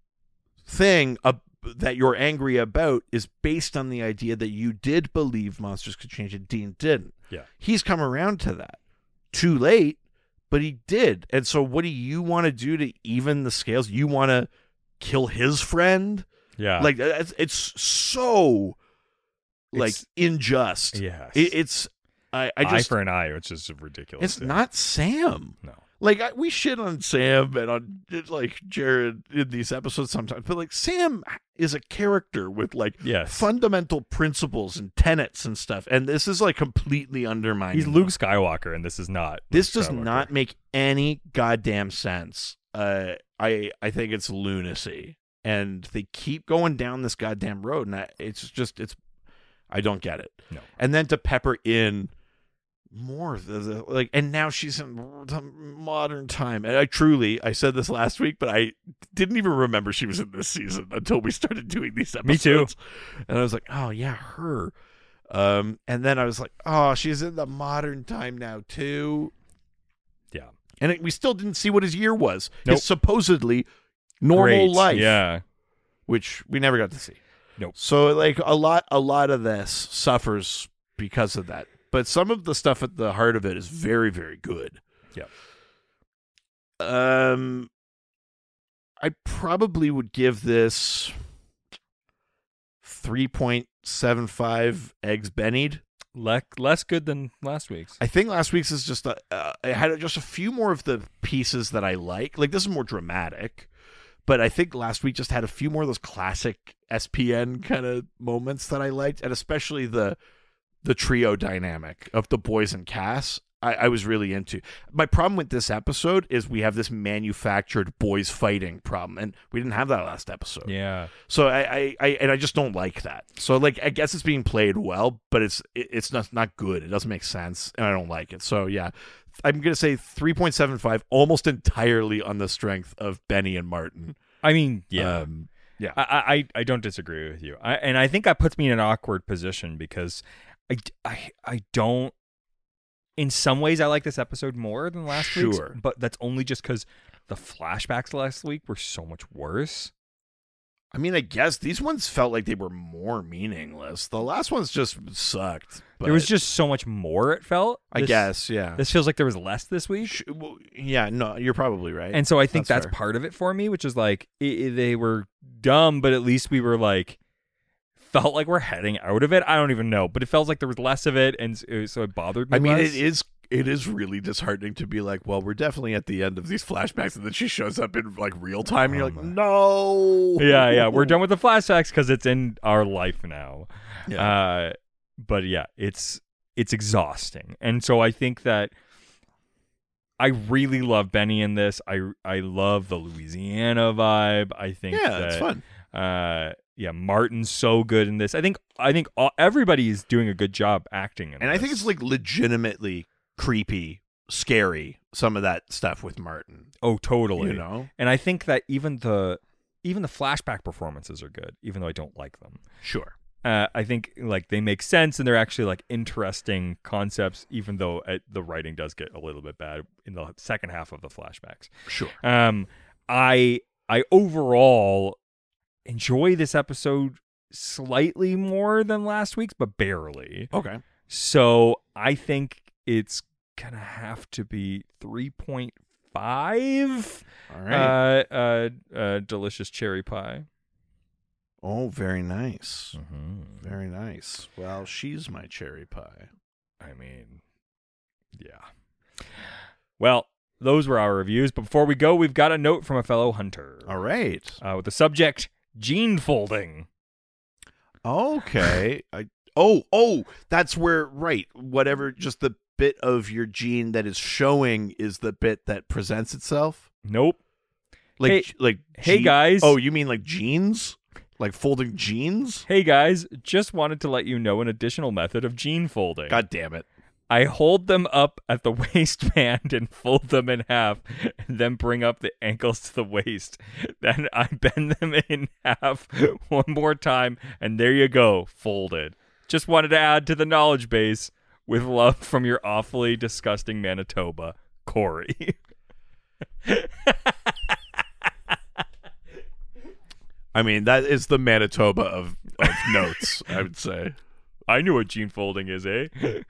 thing uh, that you're angry about is based on the idea that you did believe monsters could change and Dean didn't. Yeah. He's come around to that. Too late, but he did. And so what do you want to do to even the scales? You want to kill his friend? Yeah. Like, it's, it's so like It's- unjust. Yes. It, it's I, I just eye for an eye, which is ridiculous. it's too. not Sam. No. Like I, we shit on Sam and on like Jared in these episodes sometimes, but like Sam is a character with like Yes. fundamental principles and tenets and stuff, and this is like completely undermining. He's them. Luke Skywalker, and this is not. This Luke does Skywalker. not make any goddamn sense. Uh, I I think it's lunacy, and they keep going down this goddamn road, and I, it's just it's I don't get it. No. And then to pepper in more of the, the like, and now she's in modern time, and I truly I said this last week, but I didn't even remember she was in this season until we started doing these episodes. Me too. And I was like, oh yeah, her. Um, and then I was like, oh, she's in the modern time now too. Yeah. And it, we still didn't see what his year was. Nope. His supposedly normal Great. life, Yeah. which we never got to see. Nope. So like a lot, a lot of this suffers because of that. But some of the stuff at the heart of it is very, very good. Yeah. Um, I probably would give this three point seven five eggs Bennied. Le- less good than last week's. I think last week's is just a, uh, it had just a few more of the pieces that I like. Like this is more dramatic, but I think last week just had a few more of those classic S P N kind of moments that I liked, and especially the the trio dynamic of the boys and Cass. I, I was really into. My problem with this episode is we have this manufactured boys fighting problem, and we didn't have that last episode. Yeah. So I, I, I and I just don't like that. So like I guess it's being played well, but it's it, it's not not good. It doesn't make sense, and I don't like it. So yeah, I'm gonna say three point seven five, almost entirely on the strength of Benny and Martin. I mean, yeah. Um, yeah. I, I, I don't disagree with you. I, and I think that puts me in an awkward position because I, I, I don't. In some ways, I like this episode more than last week's, Sure. but that's only just because the flashbacks last week were so much worse. I mean, I guess these ones felt like they were more meaningless. The last ones just sucked. But There was just so much more, it felt. I This- guess, yeah. This feels like there was less this week. Sh- well, yeah, no, you're probably right. And so I think that's, fair. part of it for me, which is like i i- they were dumb, but at least we were like, felt like we're heading out of it. I don't even know, but it felt like there was less of it, and so so it bothered me. I mean, less. it is it is really disheartening to be like, well, we're definitely at the end of these flashbacks, and then she shows up in like real time, and you're like, no. Yeah, yeah, we're done with the flashbacks because it's in our life now. Yeah. Uh, but yeah, it's it's exhausting, and so I think that I really love Benny in this. I I love the Louisiana vibe. I think Yeah, that, it's fun. Uh, yeah, Martin's so good in this. I think I think all, everybody is doing a good job acting in And this. I think it's like legitimately creepy, scary. Some of that stuff with Martin. oh totally, You know? And I think that even the even the flashback performances are good, even though I don't like them. Sure. Uh, I think like they make sense and they're actually like interesting concepts, even though uh, the writing does get a little bit bad in the second half of the flashbacks. Sure. Um, I I overall enjoy this episode slightly more than last week's, but barely. Okay. So I think it's gonna have to be three point five. All right. Uh, uh, uh, delicious cherry pie. Oh, very nice. Mm-hmm. Very nice. Well, she's my cherry pie. I mean, yeah. Well, those were our reviews. But before we go, we've got a note from a fellow hunter. All right. Uh, with the subject, gene folding. Okay. I oh oh that's where right whatever just the bit of your gene that is showing is the bit that presents itself. Nope. Like Hey- like hey, je- guys. Oh, you mean like jeans? Like folding jeans? Hey guys, just wanted to let you know an additional method of gene folding. God damn it. I hold them up at the waistband and fold them in half, and then bring up the ankles to the waist. Then I bend them in half one more time, and there you go, folded. Just wanted to add to the knowledge base. With love from your awfully disgusting Manitoba, Corey. I mean, that is the Manitoba of, of notes, I would say. I knew what gene folding is, eh?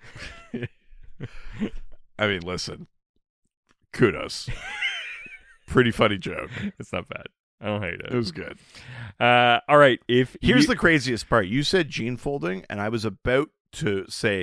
I mean, listen. Kudos. Pretty funny joke. It's not bad. I don't hate it. It was good. Uh, all right. If Here's you- the craziest part. You said gene folding, and I was about to say,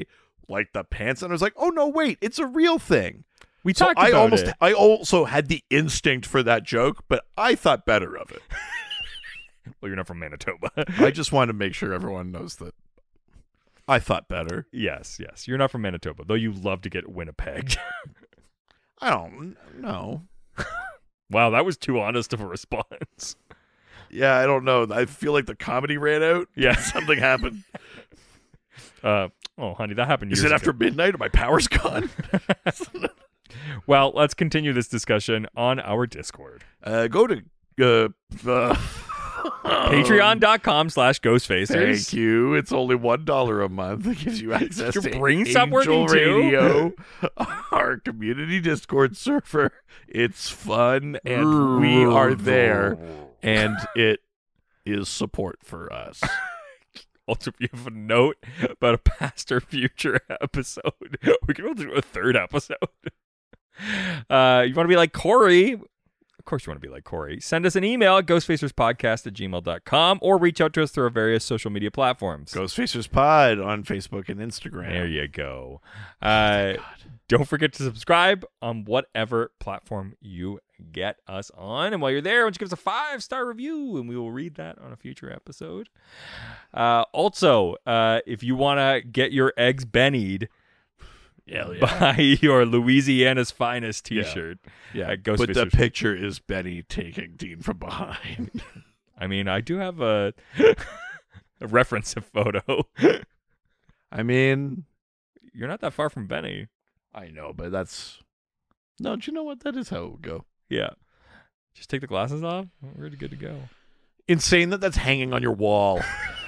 like the pants, and I was like, oh no, wait, it's a real thing. We so talked I about almost, it. I also had the instinct for that joke, but I thought better of it. Well, you're not from Manitoba. I just wanted to make sure everyone knows that I thought better. Yes, yes. You're not from Manitoba, though you love to get Winnipeg. I don't know. Wow, that was too honest of a response. Yeah, I don't know. I feel like the comedy ran out. Yeah. Something happened. Uh, oh, honey, that happened years Is it after ago. midnight or my power's gone? Well, let's continue this discussion on our Discord. Uh, go to uh, uh, Patreon.com slash Ghostfacers. Thank you. It's only one dollar a month. It gives you access Your to brain Angel stop working too? Radio, our community Discord server. It's fun, and we are there, and it is support for us. Also, if you have a note about a past or future episode, we can also do a third episode. Uh, you want to be like Corey? Of course you want to be like Corey. Send us an email at ghostfacerspodcast at gmail dot com or reach out to us through our various social media platforms. Ghostfacers Pod on Facebook and Instagram. There you go. Uh, don't forget to subscribe on whatever platform you get us on. And while you're there, why don't you give us a five-star review, and we will read that on a future episode. Uh, also, uh, if you want to get your eggs bennied, Hell yeah. buy your Louisiana's Finest t-shirt. Yeah, at but the Ghostfacers. picture is Benny taking Dean from behind. I mean, I do have a, a reference photo. I mean, You're not that far from Benny. I know, but that's... No, do you know what? That is how it would go. Yeah. Just take the glasses off. We're good to go. Insane that that's hanging on your wall.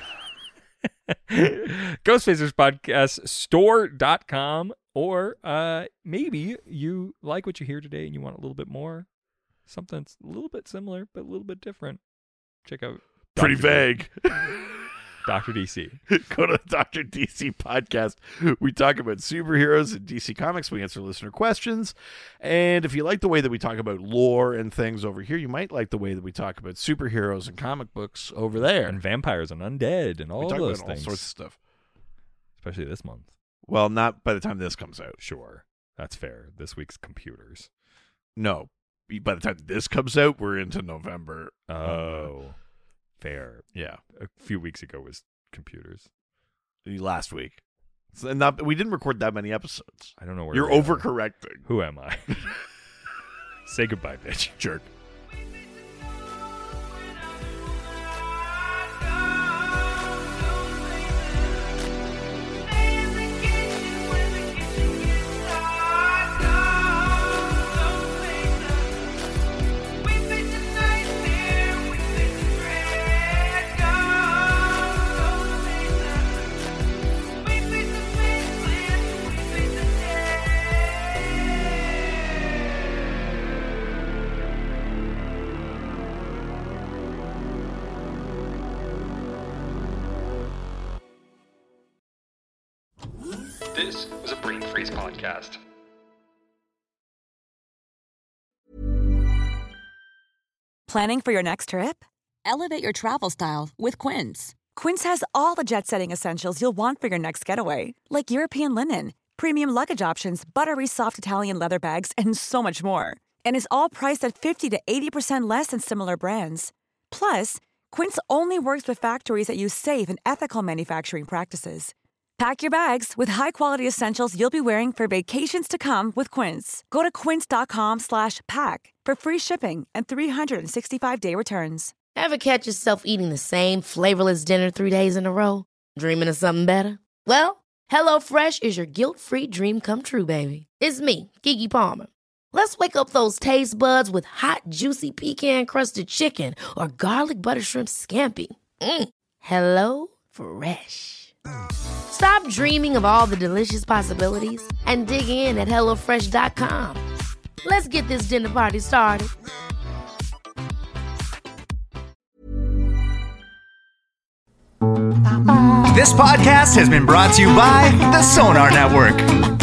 Ghostfacers Podcast store dot com, or uh, maybe you like what you hear today and you want a little bit more. Something that's a little bit similar, but a little bit different. Check out Pretty Doctor vague. Doctor D C. Go to the Doctor D C podcast. We talk about superheroes and D C Comics. We answer listener questions. And if you like the way that we talk about lore and things over here, you might like the way that we talk about superheroes and comic books over there. And vampires and undead and all we talk those about things. all sorts of stuff. Especially this month. Well, not by the time this comes out. Sure. That's fair. This week's computers. No. By the time this comes out, we're into November. Oh. Fair. Yeah. A few weeks ago was computers. Last week. So not, we didn't record that many episodes. I don't know where You're we are. overcorrecting. Who am I? Say goodbye, bitch. Jerk. This was a Brain Freeze podcast. Planning for your next trip? Elevate your travel style with Quince. Quince has all the jet-setting essentials you'll want for your next getaway, like European linen, premium luggage options, buttery soft Italian leather bags, and so much more. And is all priced at fifty to eighty percent less than similar brands. Plus, Quince only works with factories that use safe and ethical manufacturing practices. Pack your bags with high-quality essentials you'll be wearing for vacations to come with Quince. Go to quince.com slash pack for free shipping and three sixty-five day returns. Ever catch yourself eating the same flavorless dinner three days in a row? Dreaming of something better? Well, HelloFresh is your guilt-free dream come true, baby. It's me, Keke Palmer. Let's wake up those taste buds with hot, juicy pecan-crusted chicken or garlic butter shrimp scampi. Mm. Hello Fresh. Stop dreaming of all the delicious possibilities and dig in at hello fresh dot com. Let's get this dinner party started. This podcast has been brought to you by the Sonar Network.